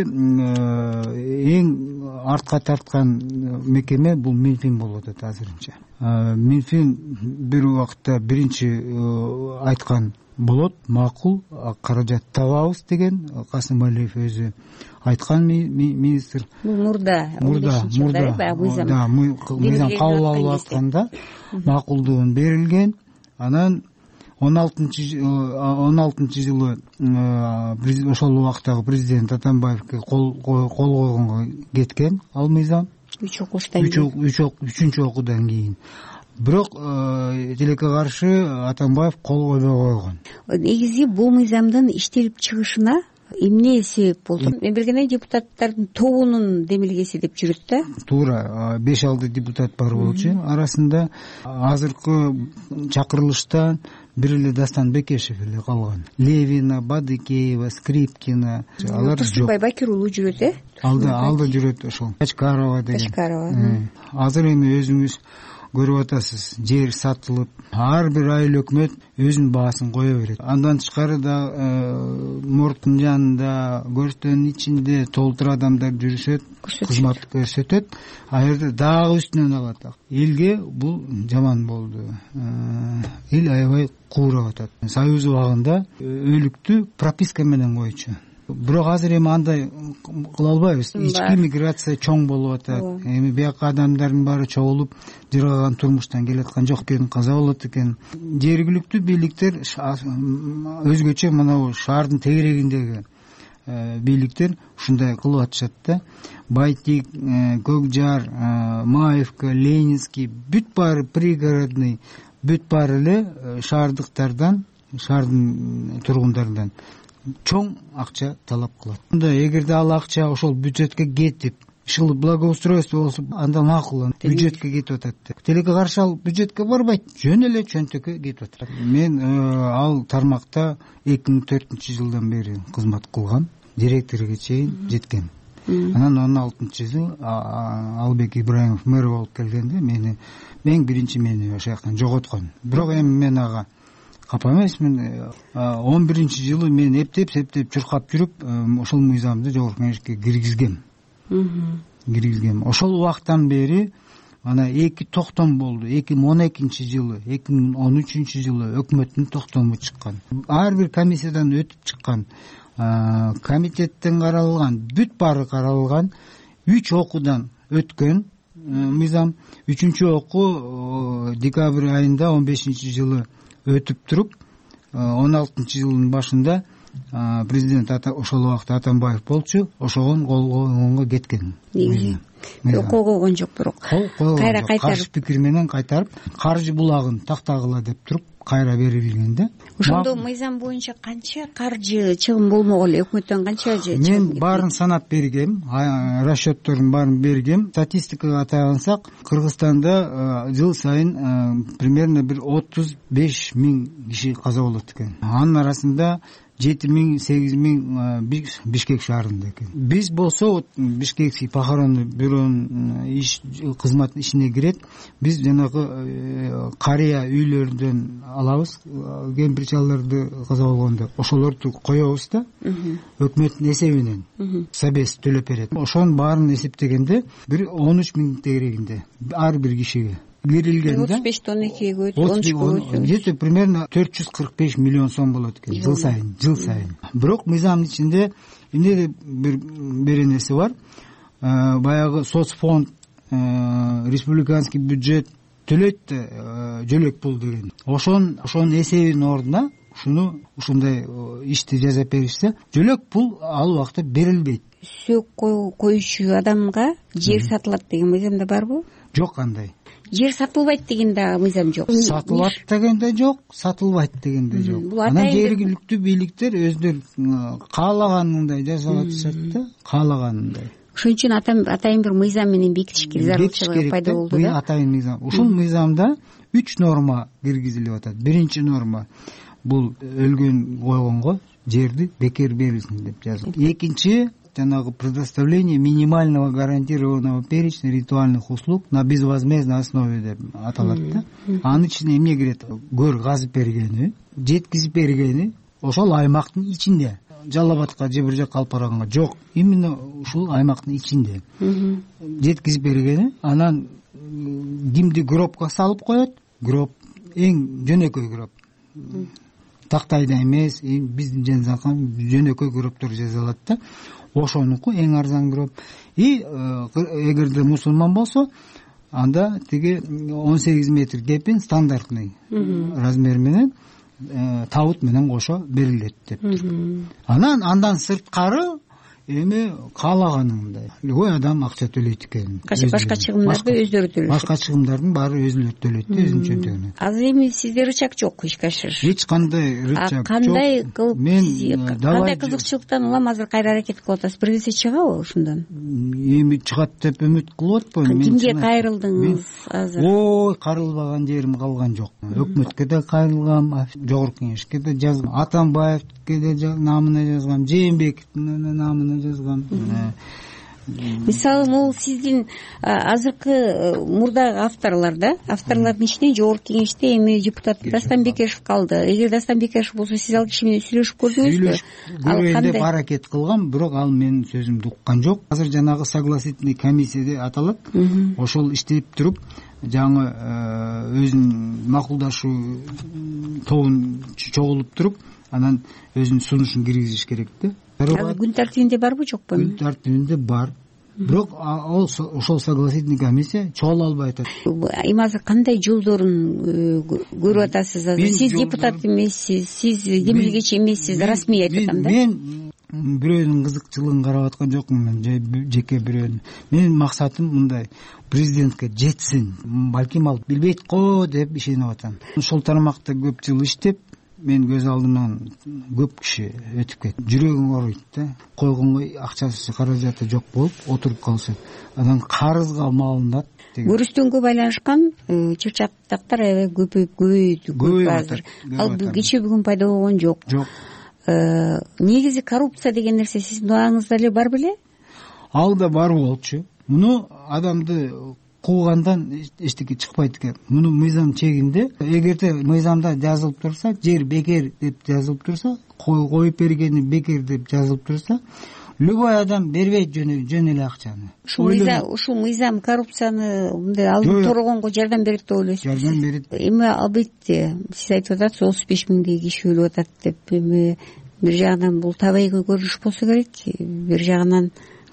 эң артка тарткан мекеме бул Минфин болуп атат азырынча. Минфин бир убакта биринчи айткан болот, макул, каражат табабыз деген Касым Алиев өзү айткан министр. Мурда мыйзам кабыл алып атканда макулдугун берилген. Анан 16 жылы ошол убактагы президент Атамбаевке кол койгонго кеткен ал мыйзам. 3 окуудан кийин. Бирок тилекке каршы Атамбаев кол койбой койгон. Негизи бул мыйзамдын иштелип чыгышына эмне себеп болду? Мен билгендей депутаттардын тобунун демилгеси деп жүрөт да. Туура, 5-6 депутат бар болчу. Арасында азыркы чакырылыштан бир эле Дастан Бекешев эле калган. Левина, Бадыкеева, Скрипкина алар жок. Турсунбай Бакир уулу жүрөт, Алда жүрөт ошол. Качкарова деген. Азыр эми өзүңүз көрүп атасыз, жер сатылып, ар бир айыл өкмөт өзүнүн баасын кое берет. Андан тышкары да мордтун жанында, көрстөнүн ичинде толтур адамдар жүрүшөт, кызмат көрсөтөт. А жерде дагы үстүнөн алат. Элге бул жаман болду. Эл аябай куурап атат. Союз убагында өлүктү прописка менен койчу. Бирок азыр эми андай кыла албайбыз. Ички миграция чоң болуп атат. Эми бияка адамдардын баары чогулуп, жыргаган турмуштан келаткан жок экен, каза болот экен. Жергиликтүү бийликтер өзгөчө мына шаардын тегерегиндеги бийликтер ушундай кылып атышат да. Байтик, Көкжар, Маевка, Ленинский бүт баары пригородный, бүт баары эле шаардыктардан, шаардын тургундарынан чоң акча талап кылат. Эгерде ал акча ошол бюджетке кетип, ушул благоустройство болсо, анда макул бюджетке кетип атат. Тилекке каршы ал бюджетке барбайт, жөн эле чөнтөккө кетип атат. Мен ал тармакта 2004-жылдан бери кызмат кылгам, директорго чейин жеткем. Анан 16-жыл Албек Ибраимов мэр болуп келгенде мен биринчи мени ошол жактан жоготкон. Бирок эми мен ага капа эмесмин. 11-жылы мен эптеп чуркап жүрүп, ошол мыйзамды жогорку кеңешке киргизгем. Ошол убактан бери ана 2 токтом болду. 2012-жылы, 2013-жылы өкмөттүн токтому чыккан. Ар бир комиссиядан өтүп чыккан, комитеттен каралган, бүт баары каралган, 3 окуудан өткөн мыйзам 3-окуу декабрь айында 15-жылы өтүп туруп 16-жылдын башында президент ошол убакта Атамбаев болчу, ошогон кол койгонго кеткен. Кол койгон жок, бирок кайра кайтарып, каршы пикир менен кайтарып, каржы булагын тактагыла деп туруп кайра берилген да. Ошондо мыйзам боюнча канча каржы чыгым болмок эле, өкмөттөн канча же? Мен баарын санап бергем, расчеттордун баарын бергем. Статистикага таянсак, Кыргызстанда жыл сайын примерно бир 35 000 киши каза болот экен. Анын арасында 7 000, 8 000 Бишкек шаарында экен. Биз болсо Бишкекский похоронный бюронун кызмат ишине кирет. Биз жанагы карыя үйлөрдөн алабыз, кемпир-чалдарды каза болгондо ошолорду коебуз да. Өкмөттүн эсебинен собес төлөп берет. Ошонун баарын эсептегенде бир 13 000 тегерегинде ар бир кишиге берилген да. 35 тонн экиге көчүп, где-то примерно 445 миллион сом болот экен жыл сайын. Бирок мыйзамдын ичинде эмне бир нерсе бар. Баягы соцфонд, республиканский бюджет төлөйт жөлөк пул деген. Ошонун эсебинин ордуна ушундай ишти жасап беришсе, жөлөк пул ал убакта берилбейт. Сөөк коюучу адамга жер сатылат деген мыйзамда барбы? Жок, кандай. Жер сатылбайт деген да мыйзам жок. Сатылат деген да жок, сатылбайт деген да жок. Анан жергиликтүү бийликтер өздөрү каалаганындай жасап атышат да, каалаганындай. Ошон үчүн атайын бир мыйзам менен бекитиш зарылчылыгы пайда болду да. Атайын мыйзам. Ушул мыйзамда 3 норма киргизилип атат. Биринчи норма бул өлгөн койгонго жерди бекер берилсин деп жазылат. Экинчи жанагы предоставление минимального гарантированного перечня ритуальных услуг на безвозмездной основе деп аталат да. Анын ичине эмне кирет? Көр казып бергени, жеткизип бергени ошол аймактын ичинде. Жалал Абадка же бир жакка алып барганга жок, именно ушул аймактын ичинде жеткизип бергени. Анан кимди гробко салып коет? Гроб эң жөнөкөй гроб, тактайда эмес, биздин жанзакан жөнөкөй гробтор жасалат да. Ошонуку эң арзан гроб. Эгерде мусулман болсо, анда тиги 18 метр кепин стандартный размер менен табут менен кошо берилет деп тур. Андан сырткары эми каалаганыңдай любой адам акча төлөйт экен. Башка чыгымдарды өздөрү төлөйт. Башка чыгымдардын баары өзүлөрү төлөйт да, өзүнчө төлөйт. Азыр эми сизде рычаг жок, ишкашыр. Эч кандай рычаг жок. Кандай кылып кандай кызыкчылыктан улам азыр кайра аракет кылып атасыз? Бир нерсе чыгабы ушундан? Эми чыгат деп үмүт кылып атпаймын. Кимге кайрылдыңыз азыр? Ой, кайрылбаган жерим калган жок. Өкмөткө да кайрылгам, жогорку кеңешке да жазгам, Атамбаевке да намына жазгам, Жээнбековдун намына жазгам. Мисалы, могул сиздин азыркы мурдагы авторлордун ичинен жогорку кеңеште эми депутат Дастан Бекешев калды. Эгер Дастан Бекешев болсо, сиз ал киши менен сүйлөшүп көрдүңүзбү? Көргөндө деп аракет кылгам, бирок ал менин сөзүмдү уккан жок. Азыр жанагы согласительный комиссия деп аталат. Ошол иштеп туруп, жаңы өзүнүн макулдашуу тобун чогулуп туруп, анан өзүнүн сунушун киргизиш керек да. Күн тартибинде барбы, жокпу? Күн тартибинде бар. Бирок ошол согласительный комиссия чогула албай атат. Эми азыр кандай жолдорун көрүп атасыз? Азыр сиз депутат эмессиз, сиз демилгечи эмессиз, расмий айтып атам да. Мен бирөөнүн кызыкчылыгын карап аткан жокмун, жеке бирөөнүн. Менин максатым мындай: президентке жетсин. Балким ал билбейт го деп ишенип атам. Ошол тармакта көп жыл иштеп, мен көз алдыман көп киши өтүп кетти. Жүрөгүң ооруйт да. Койгонго акчасы, каражаты жок болуп отуруп калышат. Анан карызга малынат. Көрүстөнгө байланышкан чырчактактар аябай көбөйдү азыр. Ал кечээ бүгүн пайда болгон жок. Жок. Негизи коррупция деген нерсе сиздин убагыңызда эле бар беле? Ал да бар болчу. Муну адамды куугандан эчтеке чыкпайт экен. Муну мыйзам чегинде, эгерде мыйзамда жазылып турса, жер бекер деп жазылып турса, коюп бергени бекер деп жазылып турса, любой адам бербейт жөн эле акчаны. Ушул мыйзам коррупцияны мындай алып торгонго жардам берет деп ойлойсузбу? Жардам берет. Эми албетте сиз айтып атасыз, 35 000 киши өлүп атат деп. Эми бир жагынан бул табигый көрүнүш болсо керек, бир жагынан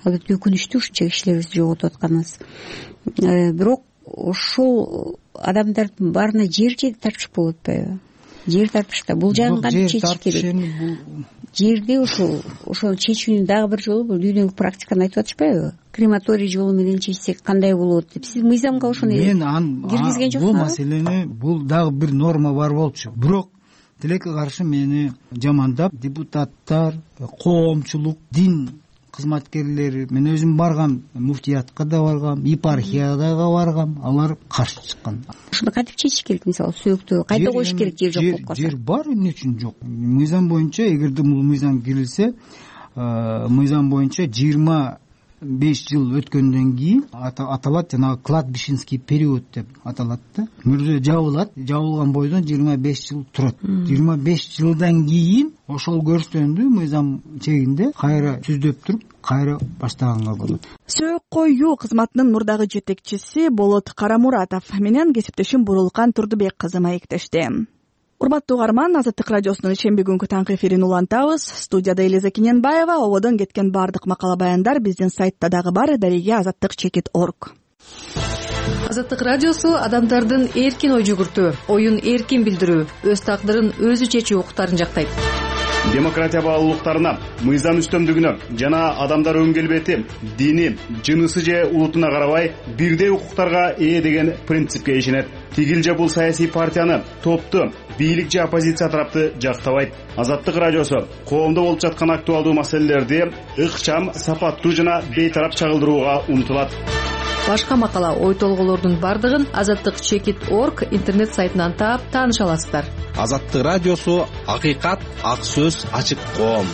албетте өкүнүчтүү ушунча кишилерибизди жоготуп атканыбыз. Бирок ошол адамдардын баарына жер тартыш болуп атпайбы? Жер тартышта бул жагын кантип чечиш керек? Жерде ошол чечүүнүн дагы бир жолу бул дүйнөлүк практиканы айтып атышпайбы? Крематорий жолу менен чечсек кандай болот деп. Сиз мыйзамга ошону киргизген жоксуңузбу? Бул маселени, бул дагы бир норма бар болчу. Бирок тилекке каршы мени жамандап депутаттар, коомчулук, дин кызматкерлери, мен өзүм баргам, муфтиятка да баргам, епархияга баргам, алар каршы чыккан. Ушуну кантип чечиш керек? Мисалы сөктү кайда коюш керек? Жер жок болуп калса. Жер бар, эмне үчүн жок? Мыйзам боюнча, эгерде бул мыйзам кирилсе, мыйзам боюнча 25 жыл өткөндөн кийин аталат, жанагы кладбищенский период деп аталат да. Мурда жабылат, жабылган бойдон 25 жыл турат. 25 жылдан кийин ошол көрсөтөндү мыйзам чегинде кайра түздөп туруп, кайра баштаганга болот. Сөөк коюу кызматынын мурдагы жетекчиси Болот Карамуратов менен кесиптешим Бурулкан Турдубек кызы маектешти. Урматтуу угарман, Азаттык радиосунун шемби күнкү таңкы эфирин улантабыз. Студияда Элиза Киненбаева. Ободон кеткен бардык макала баяндар биздин сайтта дагы бар. Дареге azattik.org. Азаттык радиосу адамдардын эркин ой жүгүртүү, оюн эркин билдирүү, өз тагдырын өзү чечүү укуктарын жактайт. Демократия баалуулуктарына, мыйзам үстөмдүгүнө жана адамдар өн келбети, дини, жынысы же улутуна карабай бирдей укуктарга ээ деген принципке ишенет. Тигил же бул саясий партияны, топту, бийлик же оппозиция тарапты жактабайт. Азаттык радиосу коомдо болуп жаткан актуалдуу маселелерди ыкчам, сапаттуу жана бейтарап чагылдырууга умтулат. Башка макала, ой толголордун бардыгын azattik.org интернет сайтынан таап тааныша аласыздар. Азаттык радиосу акыйкат, ак сөз, ачык коом.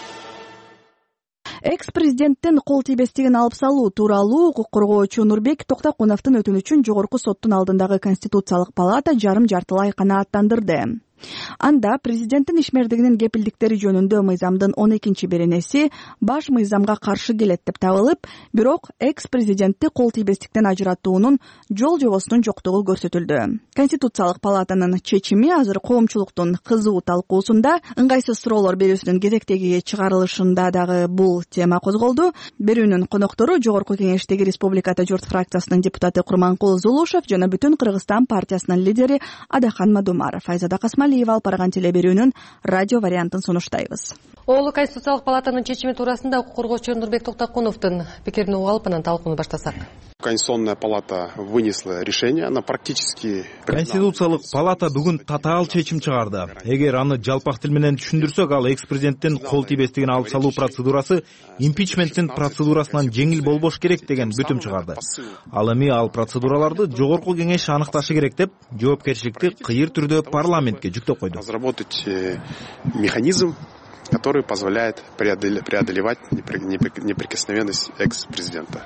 Экс-президенттин кол тийбестигин алып салуу тууралуу укук коргоочу Нурбек Токтокуновдун өтүнүчүн Жогорку соттун алдындагы Конституциялык палата жарым-жартылай канааттандырды. Анда президенттин ишмердигинин кепилдиктери жөнүндө мыйзамдын 12 беренеси баш мыйзамга каршы келет деп табылып, бирок экс-президентти кол тийбестиктен ажыратуунун жол жобосунун жоктугу көрсөтүлдү. Конституциялык палатанын чечими азыр коомчулуктун кызуу талкуусунда, ыңгайсыз суроолор берүүсүнүн кезектеги чыгарылышында дагы бул тема козголду. Берүүнүн коноктору Жогорку кеңештеги Республиката журт фракциясынын депутаты Курманкул Зулушев жана Бүтүн Кыргызстан партиясынын лидери Адахан Мадумаров. Айзада Касмалиева алып барган телеберүүнүн радио вариантын сунуштайбыз. Оолу Конституциялык палатанын чечими туурасында укук коргоочу Нурбек Токтокуновдун пикирин угуп алып, анан талкууну баштасак. Конституционная палата вынесла решение, она практически... Конституциялык палата бүгүн татаал чечим чыгарды. Эгер аны жалпак тил менен түшүндүрсөк, ал экс-президенттин кол тийбестигин алып салуу процедурасы импичменттин процедурасынан жеңил болбош керек деген бүтүм чыгарды. Ал эми ал процедураларды Жогорку кеңеш аныкташы керек деп, жоопкерчиликти кыйыр түрдө парламентке жүктөп койду. Разработать механизм, который позволяет преодолевать неприкосновенность экс-президента.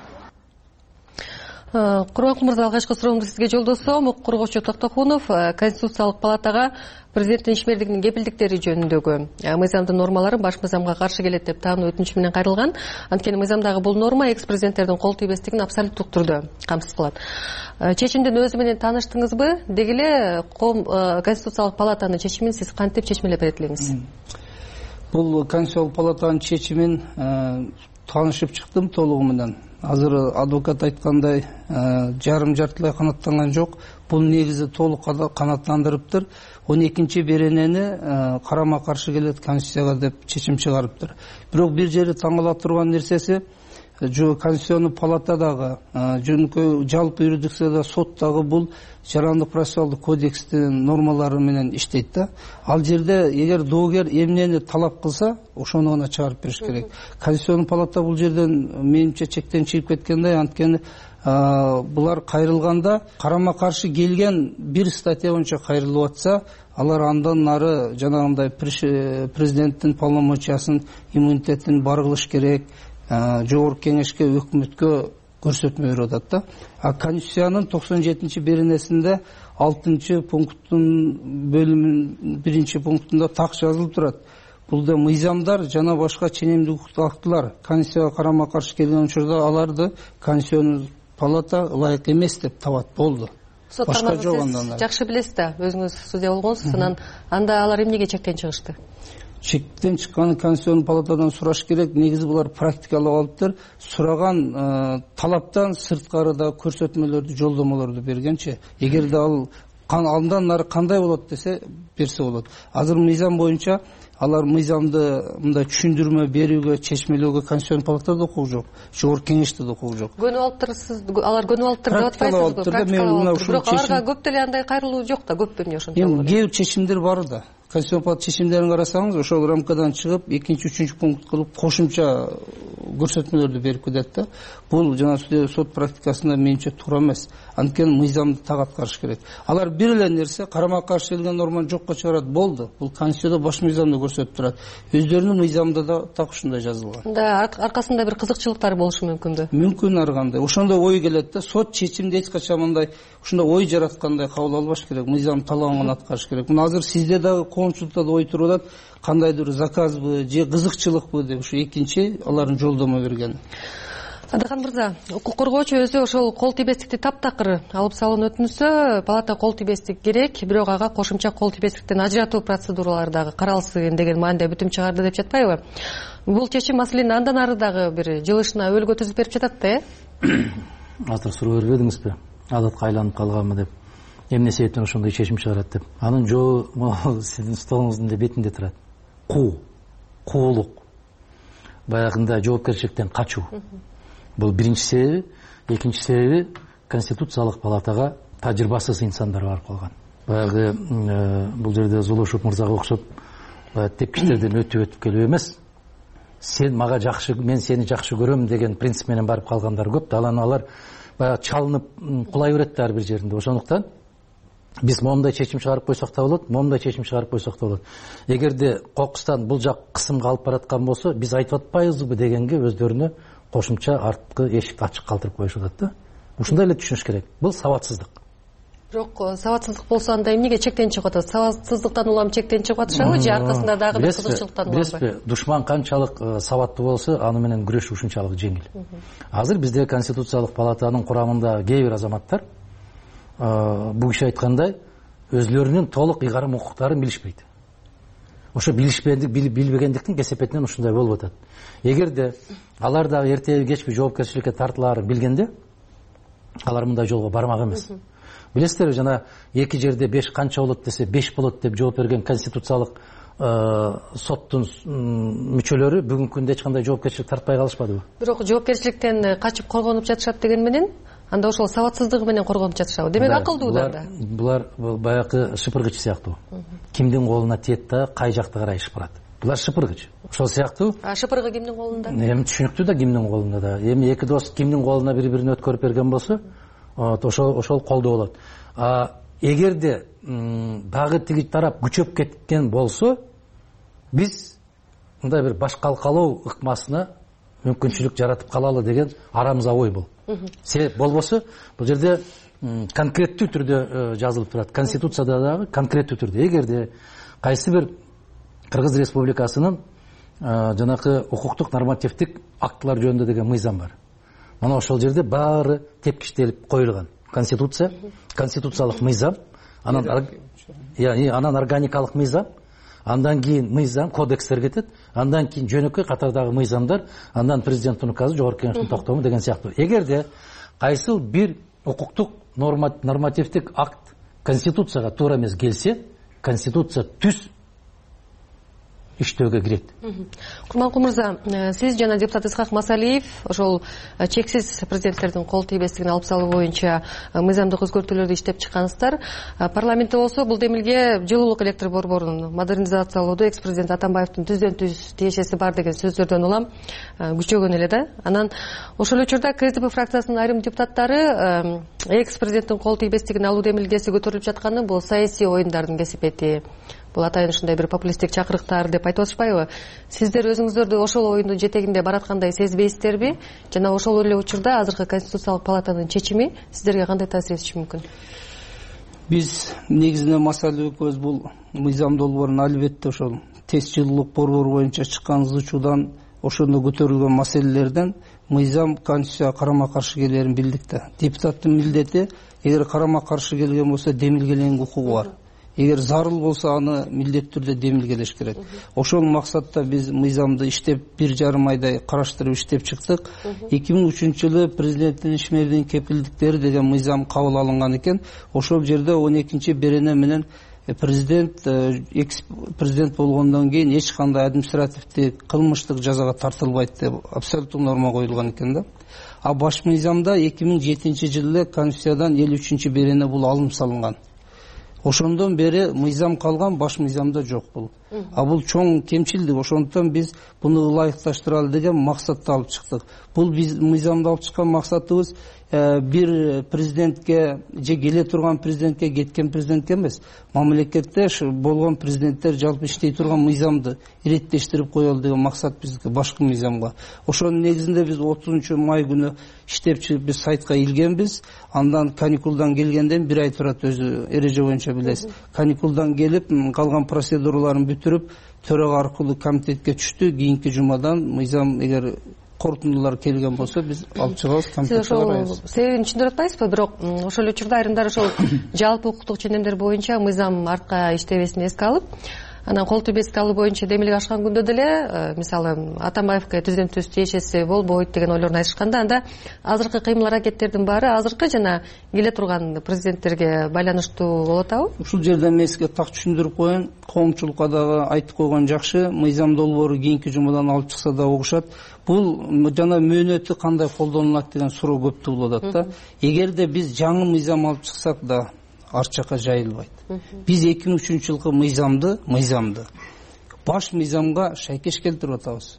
Курманкул мырза, алгачкы суроомду сизге жолдосом. Укук коргоочу Токтокунов Конституциялык палатага президенттин ишмердигинин кепилдиктери жөнүндөгү мыйзамдын нормалары баш мыйзамга каршы келет деп таануу өтүнүчү менен кайрылган. Анткени мыйзамдагы бул норма экс-президенттердин кол тийбестигин абсолюттук түрдө камсыз кылат. Чечимдин өзү менен тааныштыңызбы? Деги эле Конституциялык палатанын чечимин сиз кантип чечмелеп берет элеңиз? Бул Конституциялык палатанын чечимин таанышып чыктым толугу менен. Азыр адвокат айткандай жарым-жартылай канаттанган жок. Бул негизи толук канаттандырыптыр. 12 беренени карама каршы келет Конституцияга деп чечим чыгарыптыр. Бирок бир жери таң кала турган нерсеси, Конституционный палатадагы жөнөкөй жалпы юрисдикцияда соттагы бул жарандык процессуалдык кодекстин нормалары менен иштейт да. Ал жерде эгер доогер эмнени талап кылса, ошону гана чыгарып бериш керек. Конституционный палата бул жерден менимче чектен чыгып кеткенде, анткени булар кайрылганда карама каршы келген бир статья боюнча кайрылып атса, алар андан нары жанагындай президенттин полномочиясын, иммунитетин бар кылыш керек. Жогорку кеңешке, өкмөткө көрсөтмө берип атат да. Конституциянын 97 беренесинде 6 пункттун бөлүмүнүн 1 пунктунда так жазылып турат. Бул да мыйзамдар жана башка ченемдик укуктук актылар Конституцияга карама каршы келген учурда аларды Конституционный палата ылайык эмес деп табат. Болду. Башка жок андан. Жакшы билесиз да, өзүңүз судья болгонсуз, анан анда алар эмнеге чектен чыгышты? чектен чыккан конституционный палатадан сураш керек. Негизи булар практикалык алыптыр. Сураган талаптан сырткары да көрсөтмөлөрдү, жолдомолорду бергенчи. Эгерде ал андан нары кандай болот десе берсе болот. Азыр мыйзам боюнча алар мыйзамды мындай түшүндүрмө берүүгө, чечмелөөгө конституционный палатада укук жок, жогорку кеңеште да укук жок. Көнүп алыптырсыз, алар көнүп алыптыр деп атпайсызбы? Бирок аларга көп деле андай кайрылуу жок да, көп эмне ошондой. Эми кээ бир чечимдер бар да. Конституцион палата чечимдерин карасаңыз, ошол рамкадан чыгып, 2-3 пункт кылып кошумча көрсөтмөлөрдү берип кетет да. Бул жана сот практикасында менимче туура эмес. Анткени мыйзамды так аткарыш керек. Алар бир эле нерсе, карама каршы келген норманы жокко чыгарат, болду. Бул конституцияда баш мыйзамды көрсөтүп турат. Өздөрүнүн мыйзамында да так ушундай жазылган. Да, аркасында бир кызыкчылыктар болушу мүмкүнбү? Мүмкүн ар кандай. Ошондой ой келет да, сот чечимди эч качан мындай ушундай ой жараткандай кабыл албаш керек. Мыйзам талабын аткарыш керек. Мына азыр сизде дагы коомчулукта да ой туруп атат, кандайдыр заказбы же кызыкчылыкпы деп ушу экинчи алардын жолдомо берген. Садыкхан мырза, укук коргоочу өзү ошол кол тийбестикти таптакыр алып салууну өтүнсө, палата кол тийбестик керек, бирок ага кошумча кол тийбестиктен ажыратуу процедуралары дагы каралсын деген маанидеги бүтүм чыгарды деп жатпайбы? Бул чечим маселени андан ары дагы бир жылышына өбөлгө түзүп берип жатат да, Азыр суроо бербедиңизби? Адатка айланып калганбы деп. Эмне себептен ошондой чечим чыгарат деп. Анын жообу сиздин столуңуздун бетинде турат. Куулук. Баягында жоопкерчиликтен качуу. Бул биринчи себеби, экинчи себеби конституциялык палатага тажрыйбасыз инсандар барып калган. Баягы бул жерде Зулушев мырзага окшоп тепкичтерден өтүп келип эмес. Сен мага жакшы, мен сени жакшы көрөм деген принцип менен барып калгандар көп да. Алар баягы чалынып кулай берет ар бир жеринде. Ошондуктан биз момундай чечим чыгарып койсок да болот, момундай чечим чыгарып койсок да болот. Эгерде кокустан бул жак кысымга алып бараткан болсо, биз айтып атпайбызбы дегенге өздөрүнө кошумча арткы эшикти ачык калтырып коюшат да. Ушундай эле түшүнүш керек. Бул сабатсыздык. Бирок сабатсыздык болсо анда эмнеге чектен чыгып атат? Сабатсыздыктан улам чектен чыгып атышабы же аркасында дагы бир кызыкчылыктан уламбы? Билесизби, душман канчалык сабаттуу болсо, аны менен күрөшүү ушунчалык жеңил. Азыр бизде конституциялык палатанын курамында кээ бир азаматтар бул киши айткандай өзлөрүнүн толук ыйгарым укуктарын билишпейт. Ошо билбегендиктин кесепетинен ушундай болуп атат. Эгерде алар дагы эртеби кечпи жоопкерчиликке тартылаарын билгенде, алар мындай жолго бармак эмес. Билесиздерби, жана эки жерде 5 канча болот десе 5 болот деп жооп берген конституциялык соттун мүчөлөрү бүгүнкү күндө эч кандай жоопкерчилик тартпай калышпадыбы? Бирок жоопкерчиликтен качып коргонуп жатышат деген менен анда ошол сабатсыздыгы менен коргонуп жатышабы? Демек акылдуу да. Булар баягы шыпыргыч сыяктуу. Кимдин колуна тиет да кай жакты карай шыпырат. Булар шыпыргыч. Ошол сыяктуу. Шыпыргы кимдин колунда? Эми түшүнүктүү да кимдин колунда да. Эми эки дос кимдин колуна бири-бирин өткөрүп берген болсо, ошол колдо болот. Эгерде дагы тиги тарап күчөп кеткен болсо, биз мындай бир баш калкалоо ыкмасына мүмкүнчүлүк жаратып калалы деген арамызда ой бул. Себеп болбосо, бул жерде конкреттүү түрдө жазылып турат. Конституцияда дагы конкреттүү түрдө. Эгерде кайсы бир Кыргыз Республикасынын жанакы укуктук нормативдик актылар жөнүндө деген мыйзам бар. Мына ошол жерде баары тепкичтелип коюлган. Конституция, конституциялык мыйзам, анан органикалык мыйзам, андан кийин мыйзам, кодекстер кетет, андан кийин жөнөкөй катардагы мыйзамдар, андан президенттин указы, жогорку кеңештин токтому деген сыяктуу. Эгерде кайсыл бир укуктук нормативдик акт конституцияга туура эмес келсе, конституция түз иштөөгө кирет. Курманкул мырза, сиз жана депутат Исхак Масалиев ошол чексиз президенттердин кол тийбестигин алып салуу боюнча мыйзамдык өзгөртүүлөрдү иштеп чыккансыздар. Парламентте болсо бул демилге жылуулук электр борборун модернизациялоодо экс-президент Атамбаевдин түздөн түз тиешеси бар деген сөздөрдөн улам күчөгөн эле да. Анан ошол учурда КСДП фракциясынын айрым депутаттары экс-президенттин кол тийбестигин алуу демилгеси көтөрүлүп жатканы бул саясий оюндардын кесипети. Бул атайын ушундай бир популисттик чакырыктар деп айтып атышпайбы? Сиздер өзүңүздөрдү ошол оюндун жетегинде бараткандай сезбейсиздерби? Жана ошол эле учурда азыркы конституциялык палатанын чечими сиздерге кандай таасир этиши мүмкүн? Биз негизинен Масалиев экөөбүз бул мыйзам долбоорун албетте ошол тез жылуулук борбору боюнча чыккан зычуудан ошондо көтөрүлгөн маселелерден мыйзам конституцияга карама каршы келерин билдик да. Депутаттын милдети эгер карама каршы келген болсо демилгелеңге укугу бар. эгер зарыл болсо аны милдеттүү түрдө демилгелеш керек. Ошол максатта биз мыйзамды иштеп 1,5 айдай караштырып иштеп чыктык. 2003-жылы президенттин ишмердин кепилдиктери деген мыйзам кабыл алынган экен. Ошол жерде 12-берене менен президент болгондон кийин эч кандай административдик кылмыштык жазага тартылбайт деп абсолюттук норма коюлган экен да. А баш мыйзамда 2007-жылы Конституциядан 53-берене бул алым салынган. Ошондон бери мыйзам калган, баш мыйзамда жок бул. А бул чоң кемчилдик. Ошондон биз буну ылайыкташтыралы деген максатты алып чыктык. Бул биз мыйзамды алып чыккан максатыбыз бир президентке же келе турган президентке, кеткен президентке эмес, мамлекетте болгон президенттер жалпы иштей турган мыйзамды иреттештирип коелу деген максат бизге, башкы мыйзамга. Ошонун негизинде биз 30-май күнү иштеп чыгып биз сайтка илгенбиз. Андан каникулдан келгенден 1 ай турат, өзү эреже боюнча билесиз. Каникулдан келип, калган процедураларын бүтүрүп, төрага аркылуу комитетке түштү. Кийинки жумадан мыйзам эгер корутундулар келген болсо биз алып чыгабыз, комитетке карайбыз. Себебин түшүндүрүп атпайсызбы? Бирок ошол эле учурда айрымдар ошол жалпы укуктук ченемдер боюнча мыйзам артка иштебесин эске алып, анан кол тийбеске алуу боюнча демилге ашкан күндө деле, мисалы Атамбаевге президенттүү тиешеси болбойт деген ойлорун айтышканда, анда азыркы кыймыл аракеттердин баары азыркы жана келе турган президенттерге байланыштуу болуп атабы? Ушул жерден мен сизге так түшүндүрүп коеюн. Коомчулукка дагы айтып койгон жакшы. Мыйзам долбоору кийинки жумадан алып чыкса да угушат. Бул жана мөөнөтү кандай колдонулат деген суроо көп туулуп атат да. Эгерде биз жаңы мыйзам алып чыксак да арт жакка жайылбайт. Биз 2003-жылкы мыйзамды баш мыйзамга шайкеш келтирип атабыз.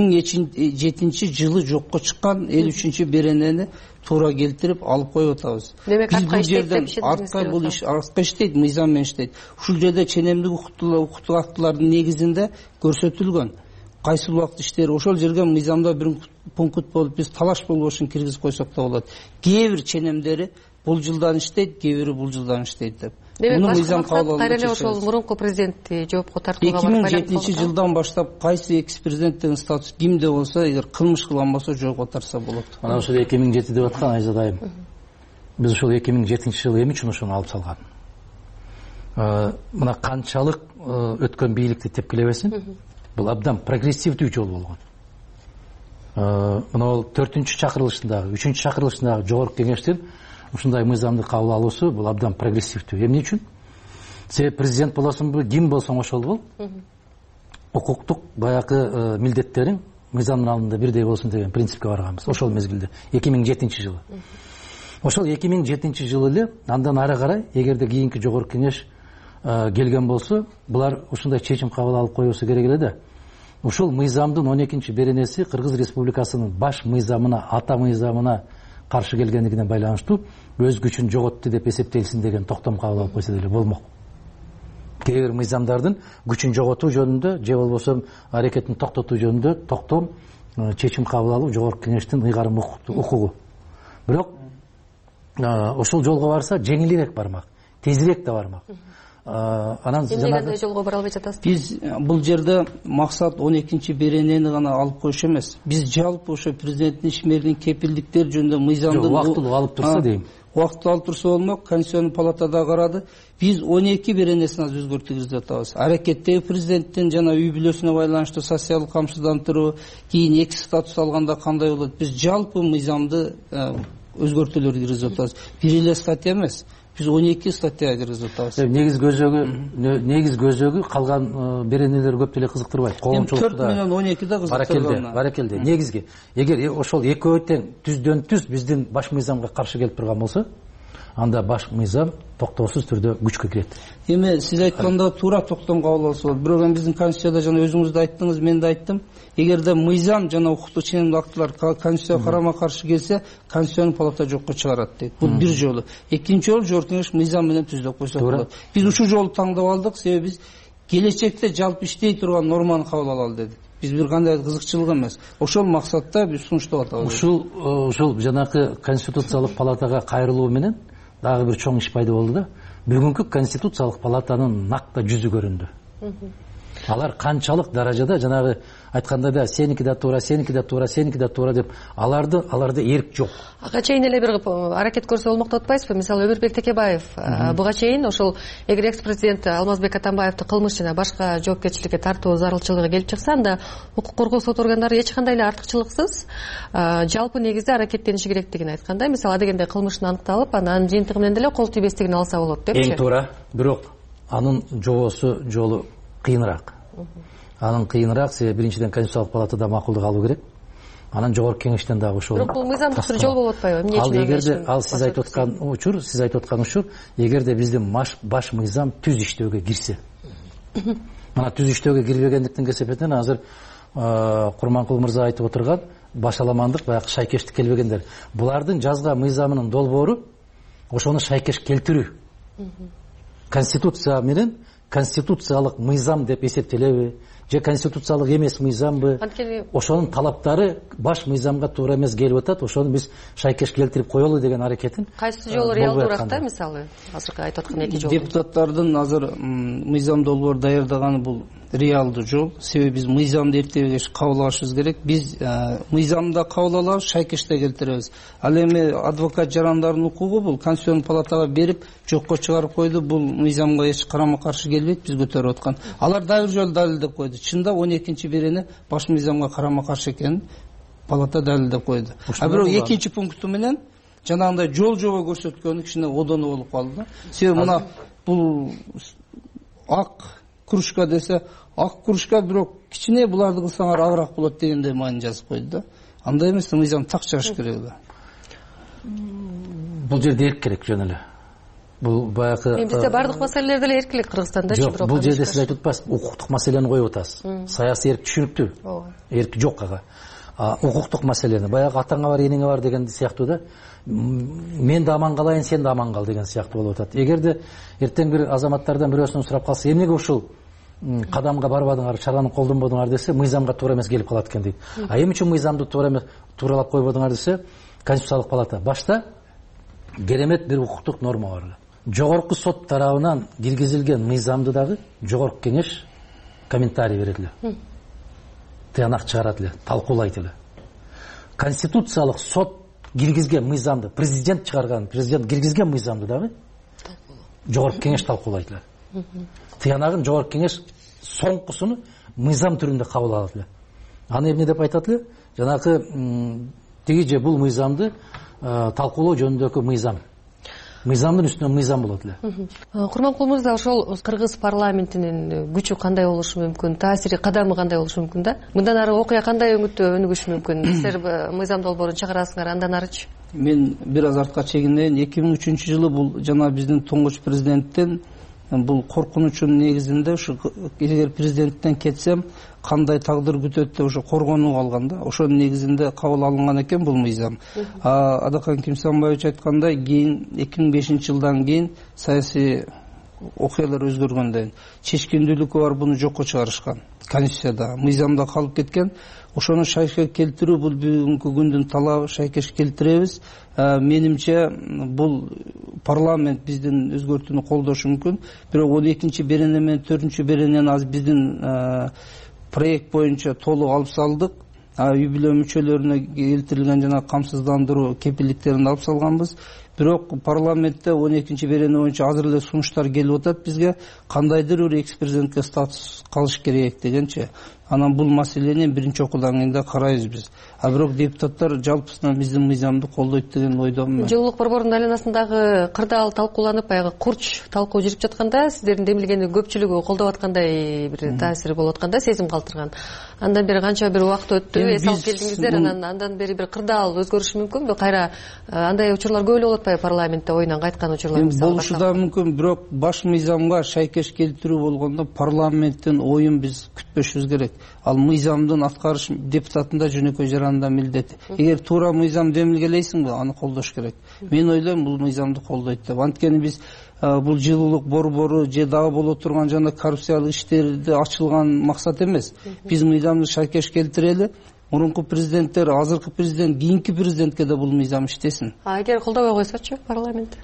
2007-жылы жокко чыккан 53-беренени туура келтирип алып коюп атабыз. Биз бул жерден артка бул иш артка иштейт, мыйзам менен иштейт. Ушул жерде ченемдик укуктук актылардын негизинде көрсөтүлгөн кайсы убакыт иштери, ошол жерге мыйзамда бир пункт болуп биз талаш болбошун киргизип койсок да болот. Кээ бир ченемдери бул жылдан иштейт, кээ бири бул жылдан иштейт деп. Демек мыйзам кабыл алуу кайра эле ошол мурунку президентти жоопко тартууга 2007-жылдан баштап кайсы экс президент деген статус кимде болсо, эгер кылмыш кылган болсо жоопко тартса болот. Анан ошол 2007 деп аткан Айзат айым. Биз ошол 2007-жылы эмне үчүн ошону алып салган? Мына канчалык өткөн бийликти тепкилебесин? Бул абдан прогрессивдүү жол болгон. Мына ол 4-чакырылышындагы, 3-чакырылышындагы жогорку кеңештин ушундай мыйзамды кабыл алуусу бул абдан прогрессивдүү. Эмне үчүн? Себеби президент болосуңбу, ким болсоң ошол бол. Укуктук баягы милдеттериң мыйзамдын алдында бирдей болсун деген принципке барганбыз. Ошол мезгилде 2007-жылы. Ошол 2007-жылы эле андан ары карай эгерде кийинки жогорку кеңеш келген болсо, булар ушундай чечим кабыл алып коюусу керек эле да. Ушул мыйзамдын 12-беренеси Кыргыз Республикасынын баш мыйзамына, ата мыйзамына каршы келгендигине байланыштуу өз күчүн жоготту деп эсептелсин деген токтом кабыл алып койсо деле болмок. Кээ бир мыйзамдардын күчүн жоготуу жөнүндө же болбосо аракетин токтотуу жөнүндө токтом чечим кабыл алуу жогорку кеңештин ыйгарым укугу. Бирок ошол жолго барса жеңилирээк бармак, тезирээк да бармак. Анан кандай жолго бара албай жатасыз? Биз бул жерде максат 12-беренени гана алып коюш эмес. Биз жалпы ошо президенттин ишмердин кепилдиктери жөнүндө мыйзамды убактылуу алып турса дейм. Убактылуу алып турса болмок. Конституционный палатада карады. Биз 12-беренесин азыр өзгөртүп атабыз. Аракеттеги президенттин жана үй бүлөсүнө байланыштуу социалдык камсыздандыруу, кийин экс статус алганда кандай болот? Биз жалпы мыйзамды өзгөртүүлөр киргизип атабыз. Бир эле статья эмес. Биз 12 статья киргизип атабыз. Негиз көзөгү калган беренелер көп деле кызыктырбайт. Коомчулукта 4 менен 12 да кызыктырган. Баракелде. Негизги эгер ошол экөө тең түздөн-түз биздин баш мыйзамга каршы келип турган болсо, анда баш мыйзам токтоосуз түрдө күчкө кирет. Эми сиз айтканда туура токтом кабыл алса болот. Бирок биздин конституцияда жана өзүңүз да айттыңыз, мен да айттым. Эгерде мыйзам жана укуктук ченемдик актылар конституцияга карама каршы келсе, конституционный палата жокко чыгарат дейт. Бул бир жолу. Экинчи жолу жогорку кеңеш мыйзам менен түздөп койсо болот. Биз ушул жолду тандап алдык, себеби биз келечекте жалпы иштей турган норманы кабыл алалы дедик. Биз бир кандай кызыкчылык эмес. Ошол максатта биз сунуштап атабыз. Ушул жанакы конституциялык палатага кайрылуу менен дагы бир чоң иш пайда болду да. Бүгүнкү конституциялык палатанын накта жүзү көрүндү. алар канчалык даражада жанагы айткандай да сеники да туура, сеники да туура, сеники да туура деп аларда эрк жок. Ага чейин эле бир аракет көрсө болмок деп атпайсызбы? Мисалы Өмүрбек Текебаев буга чейин ошол эгер экс-президент Алмазбек Атамбаевди кылмыш жана башка жоопкерчиликке тартуу зарылчылыгы келип чыкса, анда укук коргоо сот органдары эч кандай эле артыкчылыксыз жалпы негизде аракеттениши керектигин айткан да. Мисалы адегенде кылмыштын аныкталып, анан жыйынтыгы менен деле кол тийбестигин алса болот депчи. Эң туура, бирок анын жолу кыйыныраак. Анын кыйыныраак себеби биринчиден Конституциялык палатада макулдук алуу керек. Анан жогорку кеңештен дагы ошол. Бирок бул мыйзамдык бир жол болуп атпайбы? Эмне үчүн? Ал эгерде сиз айтып аткан учур, эгерде биздин баш мыйзам түз иштөөгө кирсе. Мына түз иштөөгө кирбегендиктин кесепетинен азыр Курманкул мырза айтып отурган башаламандык, баягы шайкештик келбегендер. Булардын жазган мыйзамынын долбоору ошону шайкеш келтирүү. Конституция менен конституциялык мыйзам деп эсептелеби же конституциялык эмес мыйзамбы? Ошонун талаптары баш мыйзамга туура эмес келип атат. Ошону биз шайкеш келтирип коелу деген аракетин. Кайсы жолу реалдуураак да, мисалы? Азыркы айтып аткан эки жол. Депутаттардын азыр мыйзам долбоор даярдаганы бул реалдуу жол. Себеби биз мыйзамды эртебегеш кабыл алышыбыз керек. Биз мыйзамда кабыл алабыз, шайкеште келтиребиз. Ал эми адвокат жарандардын укугу бул Конституцион палатага берип жокко чыгарып койду. Бул мыйзамга эч карама каршы келбейт, биз көтөрүп аткан. Алар дагы бир жолу далилдеп койду. Чында 12-чи берени баш мыйзамга карама каршы экенин палата далилдеп койду. А бирок экинчи пункту менен жанагындай жол көрсөткөнү кичине одону болуп калды. Себеби мына бул ак кружка десе, ак кружка бирок кичине буларды кылсаңар агыраак болот дегендей маани жазып койду да. Андай эмес, мыйзам так чыгыш керек да. Бул жерде эрк керек жөн эле. Бул баягы бизде бардык маселелерде эле эркилик Кыргызстандачы бирок бул жерде сиз айтып атпайсызбы, укуктук маселени коюп атасыз. Саясий эрк түшүнүктүү. Эрк жок ага. Укуктук маселени баягы атаңа бар, энеңе бар деген сыяктуу да. Мен да аман калайын, сен да аман кал деген сыяктуу болуп атат. Эгерде эртең бир азаматтардан бирөөсүнөн сурап калса, эмнеге ушул кадамга барбадыңар, чараны колдонбодуңар десе, мыйзамга туура эмес келип калат экен дейт. А эмне үчүн мыйзамды туура эмес тууралап койбодуңар десе, Конституциялык палата башта керемет бир укуктук норма бар. Жогорку сот тарабынан киргизилген мыйзамды дагы жогорку кеңеш комментарий берет эле. Тыянак чыгарат эле, талкуулайт эле. Конституциялык сот киргизген мыйзамды, президент киргизген мыйзамды дагы жогорку кеңеш талкуулайт эле. Тыянагын жогорку кеңеш соңкусуну мыйзам түрүндө кабыл алат эле. Аны эмне деп айтат эле? Жанагы тиги же бул мыйзамды талкуулоо жөнүндөгү мыйзам. Мыйзамдын үстүнөн мыйзам болот эле. Курманкул мырза, ошол кыргыз парламентинин күчү кандай болушу мүмкүн, таасири, кадамы кандай болушу мүмкүн да? Мындан ары окуя кандай өнүгүшү мүмкүн? Силер мыйзам долбоорун чыгарасыңар, андан арычы? Мен бир аз артка чегинейин. 2003-жылы бул жана биздин туңгуч президенттен бул коркунучунун негизинде ушу эгер президенттен кетсем кандай тагдыр күтөт деп ошо коргонуп алган да. Ошонун негизинде кабыл алынган экен бул мыйзам. Адакан Кимсанбаевич айткандай, кийин 2005-жылдан кийин саясий окуялар өзгөргөндөн чечкиндүүлүкү бар, буну жокко чыгарышкан. Конституцияда, мыйзамда калып кеткен. Ошону шайкеш келтирүү бул бүгүнкү күндүн талабы, шайкеш келтиребиз. Менимче бул парламент биздин өзгөртүүнү колдошу мүмкүн. Бирок 12-чи берене менен 4-чү беренени аз биздин проект боюнча толук алып салдык. Юбилей мүчөлөрүнө келтирилген жана камсыздандыруу кепилдиктерин алып салганбыз. Бирок парламентте 12-чи берене боюнча азыр эле сунуштар келип атат бизге, кандайдыр бир экс-президентке статус калыш керек дегенчи. Анан бул маселени биринчи окуудан кийин да карайбыз биз. А бирок депутаттар жалпысынан биздин мыйзамды колдойт деген ойдомун. Жылуулук борборунун айланасындагы кырдаал талкууланып, баягы курч талкуу жүрүп жатканда, сиздердин демилгени көпчүлүгү колдоп аткандай бир таасири болуп атканда, сезим калтырган. Андан бери канча бир убакыт өттү, эс алып келдиңиздер, андан бери бир кырдаал өзгөрүшү мүмкүнбү? Кайра андай учурлар көп эле болуп атпайбы парламентте оюнан кайткан учурлар? Болушу да мүмкүн, бирок баш мыйзамга шайкеш келтирүү болгондо парламенттин оюн биз күтпөшүбүз керек. Ал мыйзамдын аткарыш депутатында жөнөкөй жарандын милдети. Эгер туура мыйзам демилгелейсиңби, аны колдош керек. Мен ойлойм, бул мыйзамды колдойт деп. Анткени биз бул жылуулук борбору же дагы боло турган жана коррупциялык иштерди ачылган максат эмес. Биз мыйзамды шайкеш келтирели. Мурунку президенттер, азыркы президент, кийинки президентке да бул мыйзам иштесин. Эгер колдобой койсочу парламент?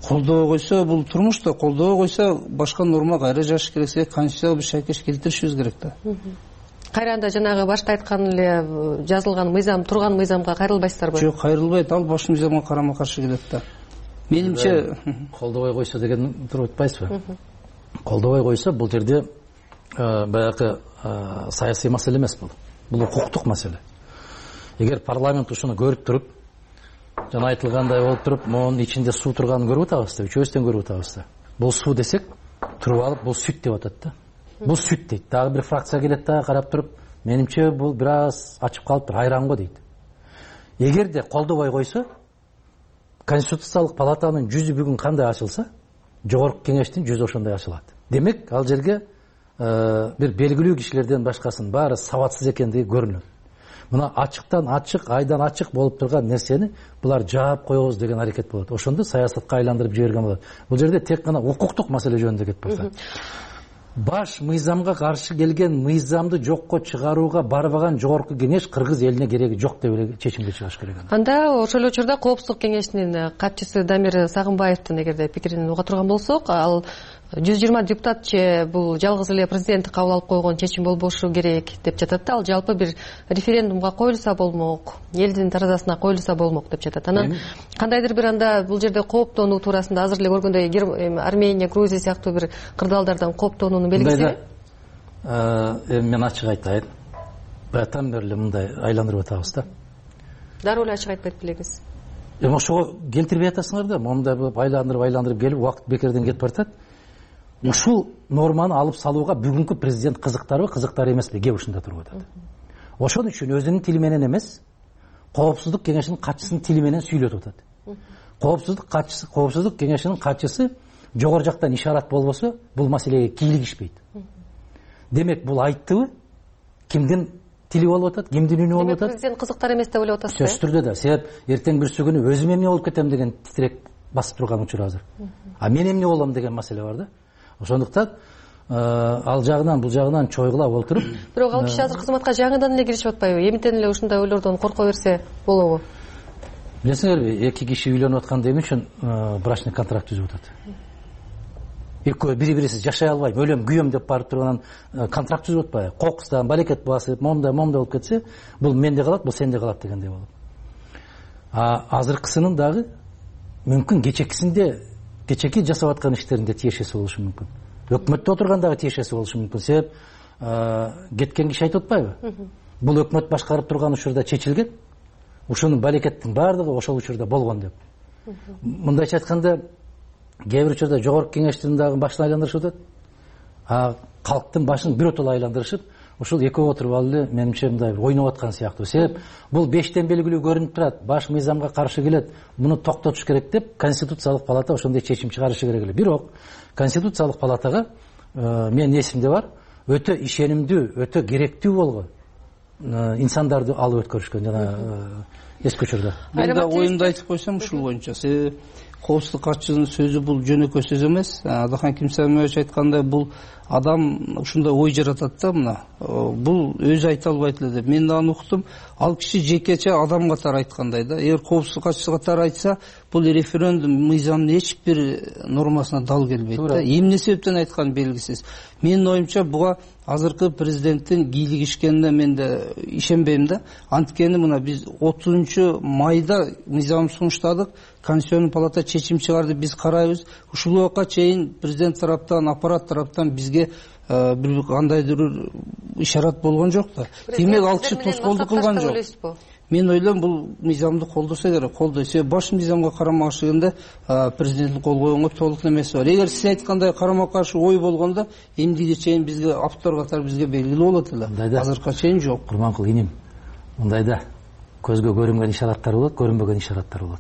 колдобой койсо бул турмуш да, колдобой койсо башка норма кайра жазыш керек, себеби конституцияга биз шайкеш келтиришибиз керек да. Кайранда жанагы башта айткан эле жазылган мыйзам, турган мыйзамга кайрылбайсыздарбы? Жок, кайрылбайт, ал баш мыйзамга карама каршы келет да. Менимче колдобой койсо деген туруп атпайсызбы? Колдобой койсо бул жерде баягы саясий маселе эмес бул. Бул укуктук маселе. Эгер парламент ушуну көрүп туруп, жана айтылгандай болуп туруп, монун ичинде суу турганын көрүп атабыз да, үчөөбүздөн көрүп атабыз да. Бул суу десек, туруп алып, бул сүт деп атат да. Бул сүт дейт. Дагы бир фракция келет да, карап туруп, менимче бул бир аз ачып калыптыр, айран го дейт. Эгерде колдобой койсо, Конституциялык палатанын жүзү бүгүн кандай ачылса, жогорку кеңештин жүзү ошондой ачылат. Демек, ал жерге бир белгилүү кишилерден башкасынын баары сабатсыз экендиги көрүнөт. Мына ачыктан ачык, айдан ачык болуп турган нерсени булар жаап коебуз деген аракет болот. Ошондо саясатка айландырып жиберген болот. Бул жерде тек гана укуктук маселе жөнүндө кетпейт. Баш мыйзамга каршы келген мыйзамды жокко чыгарууга барбаган жогорку кеңеш Кыргыз элине кереги жок деп эле чечимге чыгыш керек. Анда ошол эле учурда Коопсуздук кеңешинин катчысы Дамир Сагынбаевдин эгерде пикирин уга турган болсок, ал 120 депутат же бул жалгыз эле президент кабыл алып койгон чечим болбошу керек деп жатат да. Ал жалпы бир референдумга коюлса болмок, элдин таразасына коюлса болмок деп жатат. Анан кандайдыр бир анда бул жерде кооптонуу туурасында азыр эле көргөндөй Армения, Грузия сыяктуу бир кырдаалдардан кооптонуунун белгиси. Мен ачык айтайын. Баятан бери эле мындай айландырып атабыз да. Дароо эле ачык айтпайт белеңиз. Ошого келтирбей атасыңар да, мондай айландырып келип убакыт бекерден кетип баратат. Ушул норманы алып салууга бүгүнкү президент кызыктарбы, кызыктар эмеспи, кеп ушунда туруп атат. Ошон үчүн өзүнүн тили менен эмес, Коопсуздук кеңешинин катчысынын тили менен сүйлөтүп атат. Коопсуздук кеңешинин катчысы жогору жактан ишарат болбосо, бул маселеге кийлигишпейт. Демек, бул айттыбы? Кимдин тили болуп атат, кимдин үнү болуп атат? Президент кызыктар эмес деп ойлоп атасызбы? Сөзсүз түрдө да. Себеп эртең бүрсү күнү өзүм эмне болуп кетем деген титрек басып турган учур азыр. А мен эмне болом деген маселе бар да. Ошондуктан ал жагынан бул жагынан чойгулап олтуруп, бирок ал киши азыр кызматка жаңыдан эле киришип атпайбы? Эмнетен эле ушундай ойлордон корко берсе болобу? Билесиңерби, эки киши үйлөнүп атканда эмне үчүн брачный контракт түзүп атат? Экөө бири-бирисиз жашай албайм, өлөм, күйөм деп барып турганан контракт түзүп атпайбы? Кокустан балекет басып, момда болуп кетсе, бул менде калат, бул сенде калат дегендей болот. Азыркысынын дагы мүмкүн кечеки жасап аткан иштеринде тиешеси болушу мүмкүн. Өкмөттө отургандагы тиешеси болушу мүмкүн. Себеп кеткен киши айтып атпайбы? Бул өкмөт башкарып турган учурда чечилген, ушунун балекеттин баардыгы ошол учурда болгон деп. Мындайча айтканда, кээ бир учурда жогорку кеңештин дагы башын айландырышып атат. Калктын башын биротоло айландырышып, ушул экөө отуруп алып эле менимче мындай ойноп аткан сыяктуу. Себеп бул 5тен белгилүү көрүнүп турат, баш мыйзамга каршы келет, муну токтотуш керек деп Конституциялык палата ошондой чечим чыгарышы керек эле. Бирок Конституциялык палатага менин эсимде бар, өтө ишенимдүү, өтө керектүү болгон инсандарды алып өткөрүшкөн жана эски учурда. Мен да оюмду айтып койсом ушул боюнча. Себеби Коопсуздук катчысынын сөзү бул жөнөкөй сөз эмес. Адахан Кимсамиевич айткандай, бул адам ушундай ой жаратат да, мына. Бул өзү айта албайт эле деп. Мен да аны уктум. Ал киши жекече адам катары айткандай да. Эгер Коопсуздук катчысы катары айтса, бул референдум мыйзамдын эч бир нормасына дал келбейт да. Эмне себептен айтканы белгисиз. Менин оюмча буга азыркы президенттин кийлигишкенине мен да ишенбейм да. Анткени мына биз 30-майда мыйзам сунуштадык, Конституциялык палата чечим чыгарды, биз карайбыз. Ушул убакка чейин президент тараптан, аппарат тараптан бизге бир кандайдыр ишарат болгон жок да. Демек ал киши тоскоолдук кылган жок. Мен ойлойм, бул мыйзамды колдоса керек, колдойт. Себеби баш мыйзамга карама каршы келгенде президенттин кол койгонго толук немеси бар. Эгер сиз айткандай карама каршы ой болгондо, эмдиге чейин бизге автор катары бизге белгилүү болот эле. Азыркыга чейин жок. Курманкул иним, мындайда көзгө көрүнгөн ишараттар болот, көрүнбөгөн ишараттар болот.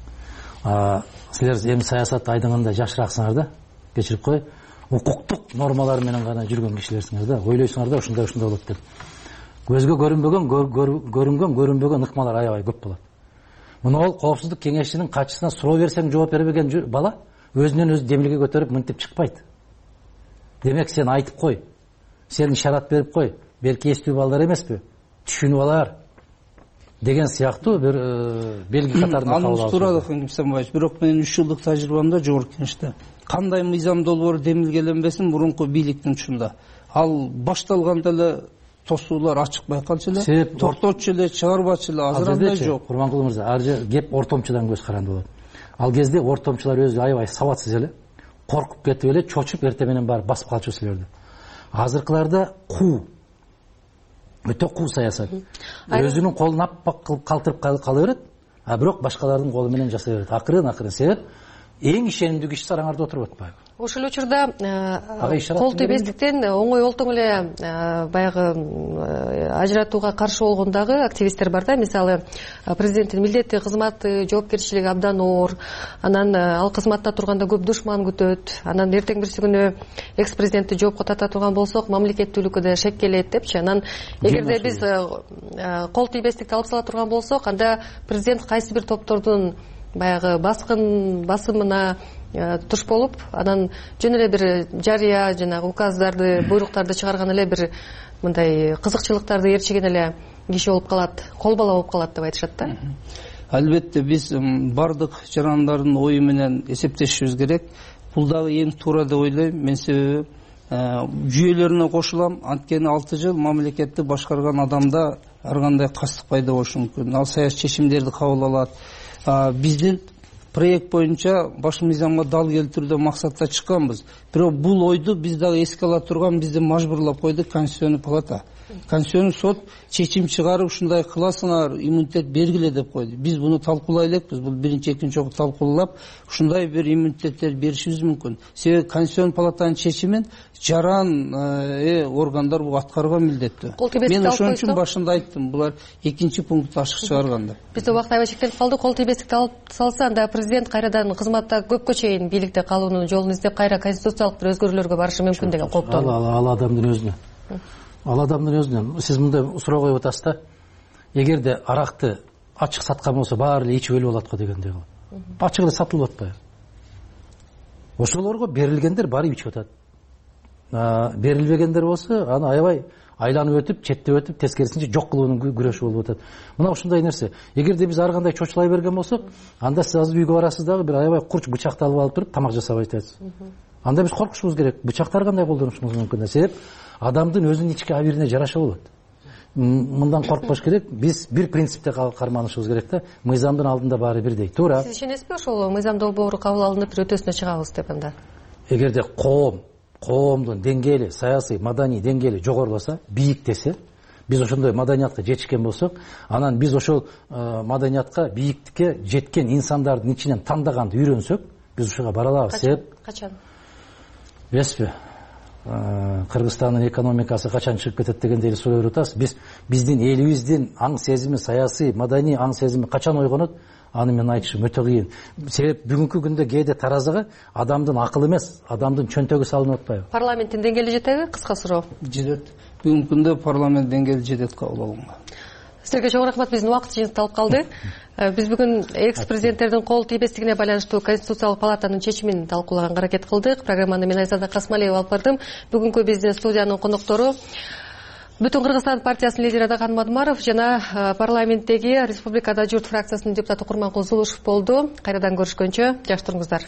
Силер эми саясат айдыңында жашыраксыңар да, кечирип кой. Укуктук нормалар менен гана жүргөн кишилерсиңер да, ойлойсуңар да ушундай болот деп. Көзгө көрүнбөгөн ыкмалар аябай көп болот. Муну ол Коопсуздук кеңешинин катчысына суроо берсең жооп бербеген бала өзүнөн өзү демилге көтөрүп мынтип чыкпайт. Демек сен айтып кой. Сен ишарат берип кой. Белки эстүү балдар эмеспи? Түшүнүп алар. деген сыяктуу бир белги катарында кабыл алып. Анысы туралы Кимсанбаевич, бирок менин 3 жылдык тажрыйбамда жогорку кеңеште кандай мыйзам долбоор демилгеленбесин мурунку бийликтин учунда ал башталганда эле тосуулар ачык байкалчу эле, токтотчу эле, чыгарбачу эле, азыр андай жок. Курманкул мырза, ар жер кеп ортомчудан көз каранды болот. Ал кезде ортомчулар өзү аябай сабатсыз эле, коркуп кетип эле, чочуп эртең менен барып басып калчу силерди. Азыркыларда өтө куу саясат. Өзүнүн колун аппак кылып калтырып кала берет, а бирок башкалардын колу менен жасай берет. Акырын себеп эң ишенимдүү киши сараңарда отуруп атпайбы? Ошол учурда кол тийбестиктен оңой олтоң эле баягы ажыратууга каршы болгон дагы активисттер бар да. Мисалы, президенттин милдети, кызматы, жоопкерчилиги абдан оор. Анан ал кызматта турганда көп душман күтөт. Анан эртең бирси күнү экс-президентти жоопко тарта турган болсок, мамлекеттүүлүккө да шек келет депчи. Анан эгерде биз кол тийбестикти алып сала турган болсок, анда президент кайсы бир топтордун баягы басымына туш болуп, анан жөн эле бир жарыя жанагы указдарды, буйруктарды чыгарган эле бир мындай кызыкчылыктарды ээрчиген эле киши болуп калат, кол бала болуп калат деп айтышат да. Албетте биз бардык жарандардын ою менен эсептешибиз керек. Бул дагы эң туура деп ойлойм. Мен себеби жүйөлөрүнө кошулам. Анткени 6 жыл мамлекетти башкарган адамда ар кандай кастык пайда болушу мүмкүн. Ал саясий чечимдерди кабыл алат. Биздин проект боюнча баш мыйзамга дал келтирүүдө максатта чыкканбыз. Бирок бул ойду биз дагы эске ала турган, бизди мажбурлап койду Конституционный палата. Конституционный сот чечим чыгарып ушундай кыласыңар, иммунитет бергиле деп койду. Биз буну талкуулай элекпиз. Бул биринчи, экинчи жолу талкуулап, ушундай бир иммунитеттер беришибиз мүмкүн. Себеби Конституционный палатанын чечимин жаран органдар бул аткарууга милдеттүү. Мен ошон үчүн башында айттым, булар экинчи пунктты ачык чыгаргандар. Бизде убакыт аябай чектелип калды. Кол тийбестикти алып салса, анда президент кайрадан кызматта көпкө чейин бийликте калуунун жолун издеп, кайра конституциялык бир өзгөрүүлөргө барышы мүмкүн деген кооптон. Ал адамдын өзүнө. Ал адамдын өзүнөн. Сиз мындай суроо коюп атасыз да. Эгерде аракты ачык саткан болсо, баары эле ичип өлүп алат го дегендей кылып. Ачык эле сатылып атпайбы? Ошолорго берилгендер барып ичип атат. Берилбегендер болсо, аны аябай айланып өтүп, четтеп өтүп, тескерисинче жок кылуунун күрөшү болуп атат. Мына ушундай нерсе. Эгерде биз ар кандай чочулай берген болсок, анда сиз азыр үйгө барасыз дагы бир аябай курч бычакты алып туруп тамак жасап айтасыз. Анда биз коркушубуз керек. Бычактар кандай колдонушубуз мүмкүн? Себеп адамдын өзүнүн ички абийирине жараша болот. Мындан коркпош керек. Биз бир принципте карманышыбыз керек да. Мыйзамдын алдында баары бирдей. Туура. Сиз ишенесизби ошол мыйзам долбоору кабыл алынып өтөсүнө чыгабыз деп анда? Эгерде коомдун деңгээли, саясий, маданий деңгээли жогоруласа, бийиктесе, биз ошондой маданиятка жетишкен болсок, анан биз ошол маданиятка, бийиктикке жеткен инсандардын ичинен тандаганды үйрөнсөк, биз ушуга бара алабыз. Себеп качан? Билесизби? Кыргызстандын экономикасы качан чыгып кетет дегендей суроо берип атасыз. Биздин элибиздин аң сезими, саясий, маданий аң сезими качан ойгонот? Аны мен айтышым өтө кыйын. Себеп бүгүнкү күндө кээде таразыга адамдын акылы эмес, адамдын чөнтөгү салынып атпайбы? Парламенттин деңгээли жетеби? Кыска суроо. Жетет. Бүгүнкү күндө парламент деңгээли жетет кабыл алынга. Сизерге чоң рахмат. Биздин убакыт жыйынтыкталып калды. Биз бүгүн экс-президенттердин кол тийбестигине байланыштуу Конституциялык палатанын чечимин талкуулаганга аракет кылдык. Программаны мен Айзада Касмалиева алып бардым. Бүгүнкү биздин студиянын коноктору Бүтүн Кыргызстан партиясынын лидери Адакан Мадумаров жана парламенттеги Республикада журт фракциясынын депутаты Курманкул Зулушев болду. Кайрадан көрүшкөнчө жакшы туруңуздар.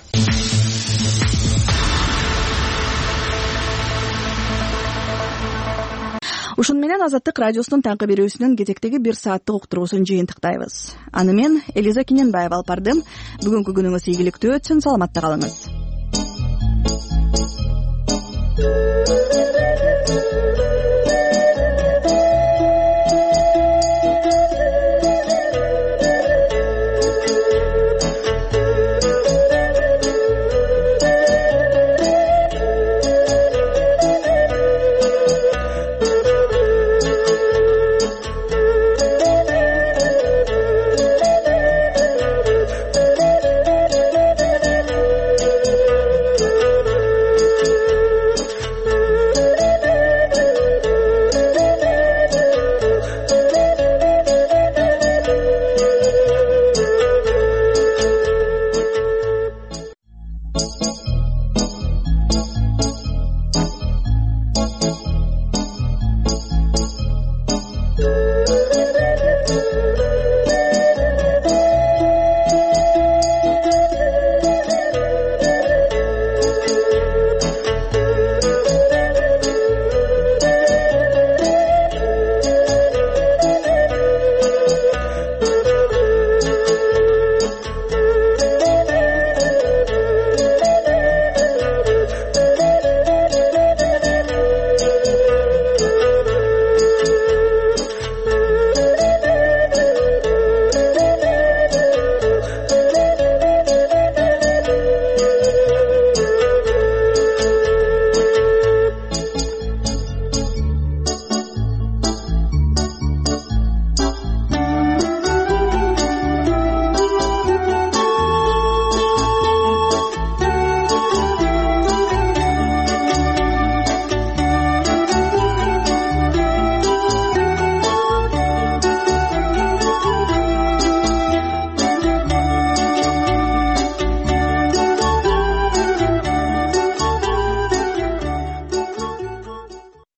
Ушун менен Азаттык радиосунун таңкы берүүсүнүн кезектеги 1 сааттык уктуруусун жыйынтыктайбыз. Аны мен Элиза Киненбаева алып бардым. Бүгүнкү күнүңүз ийгиликтүү өтсүн, саламатта калыңыз.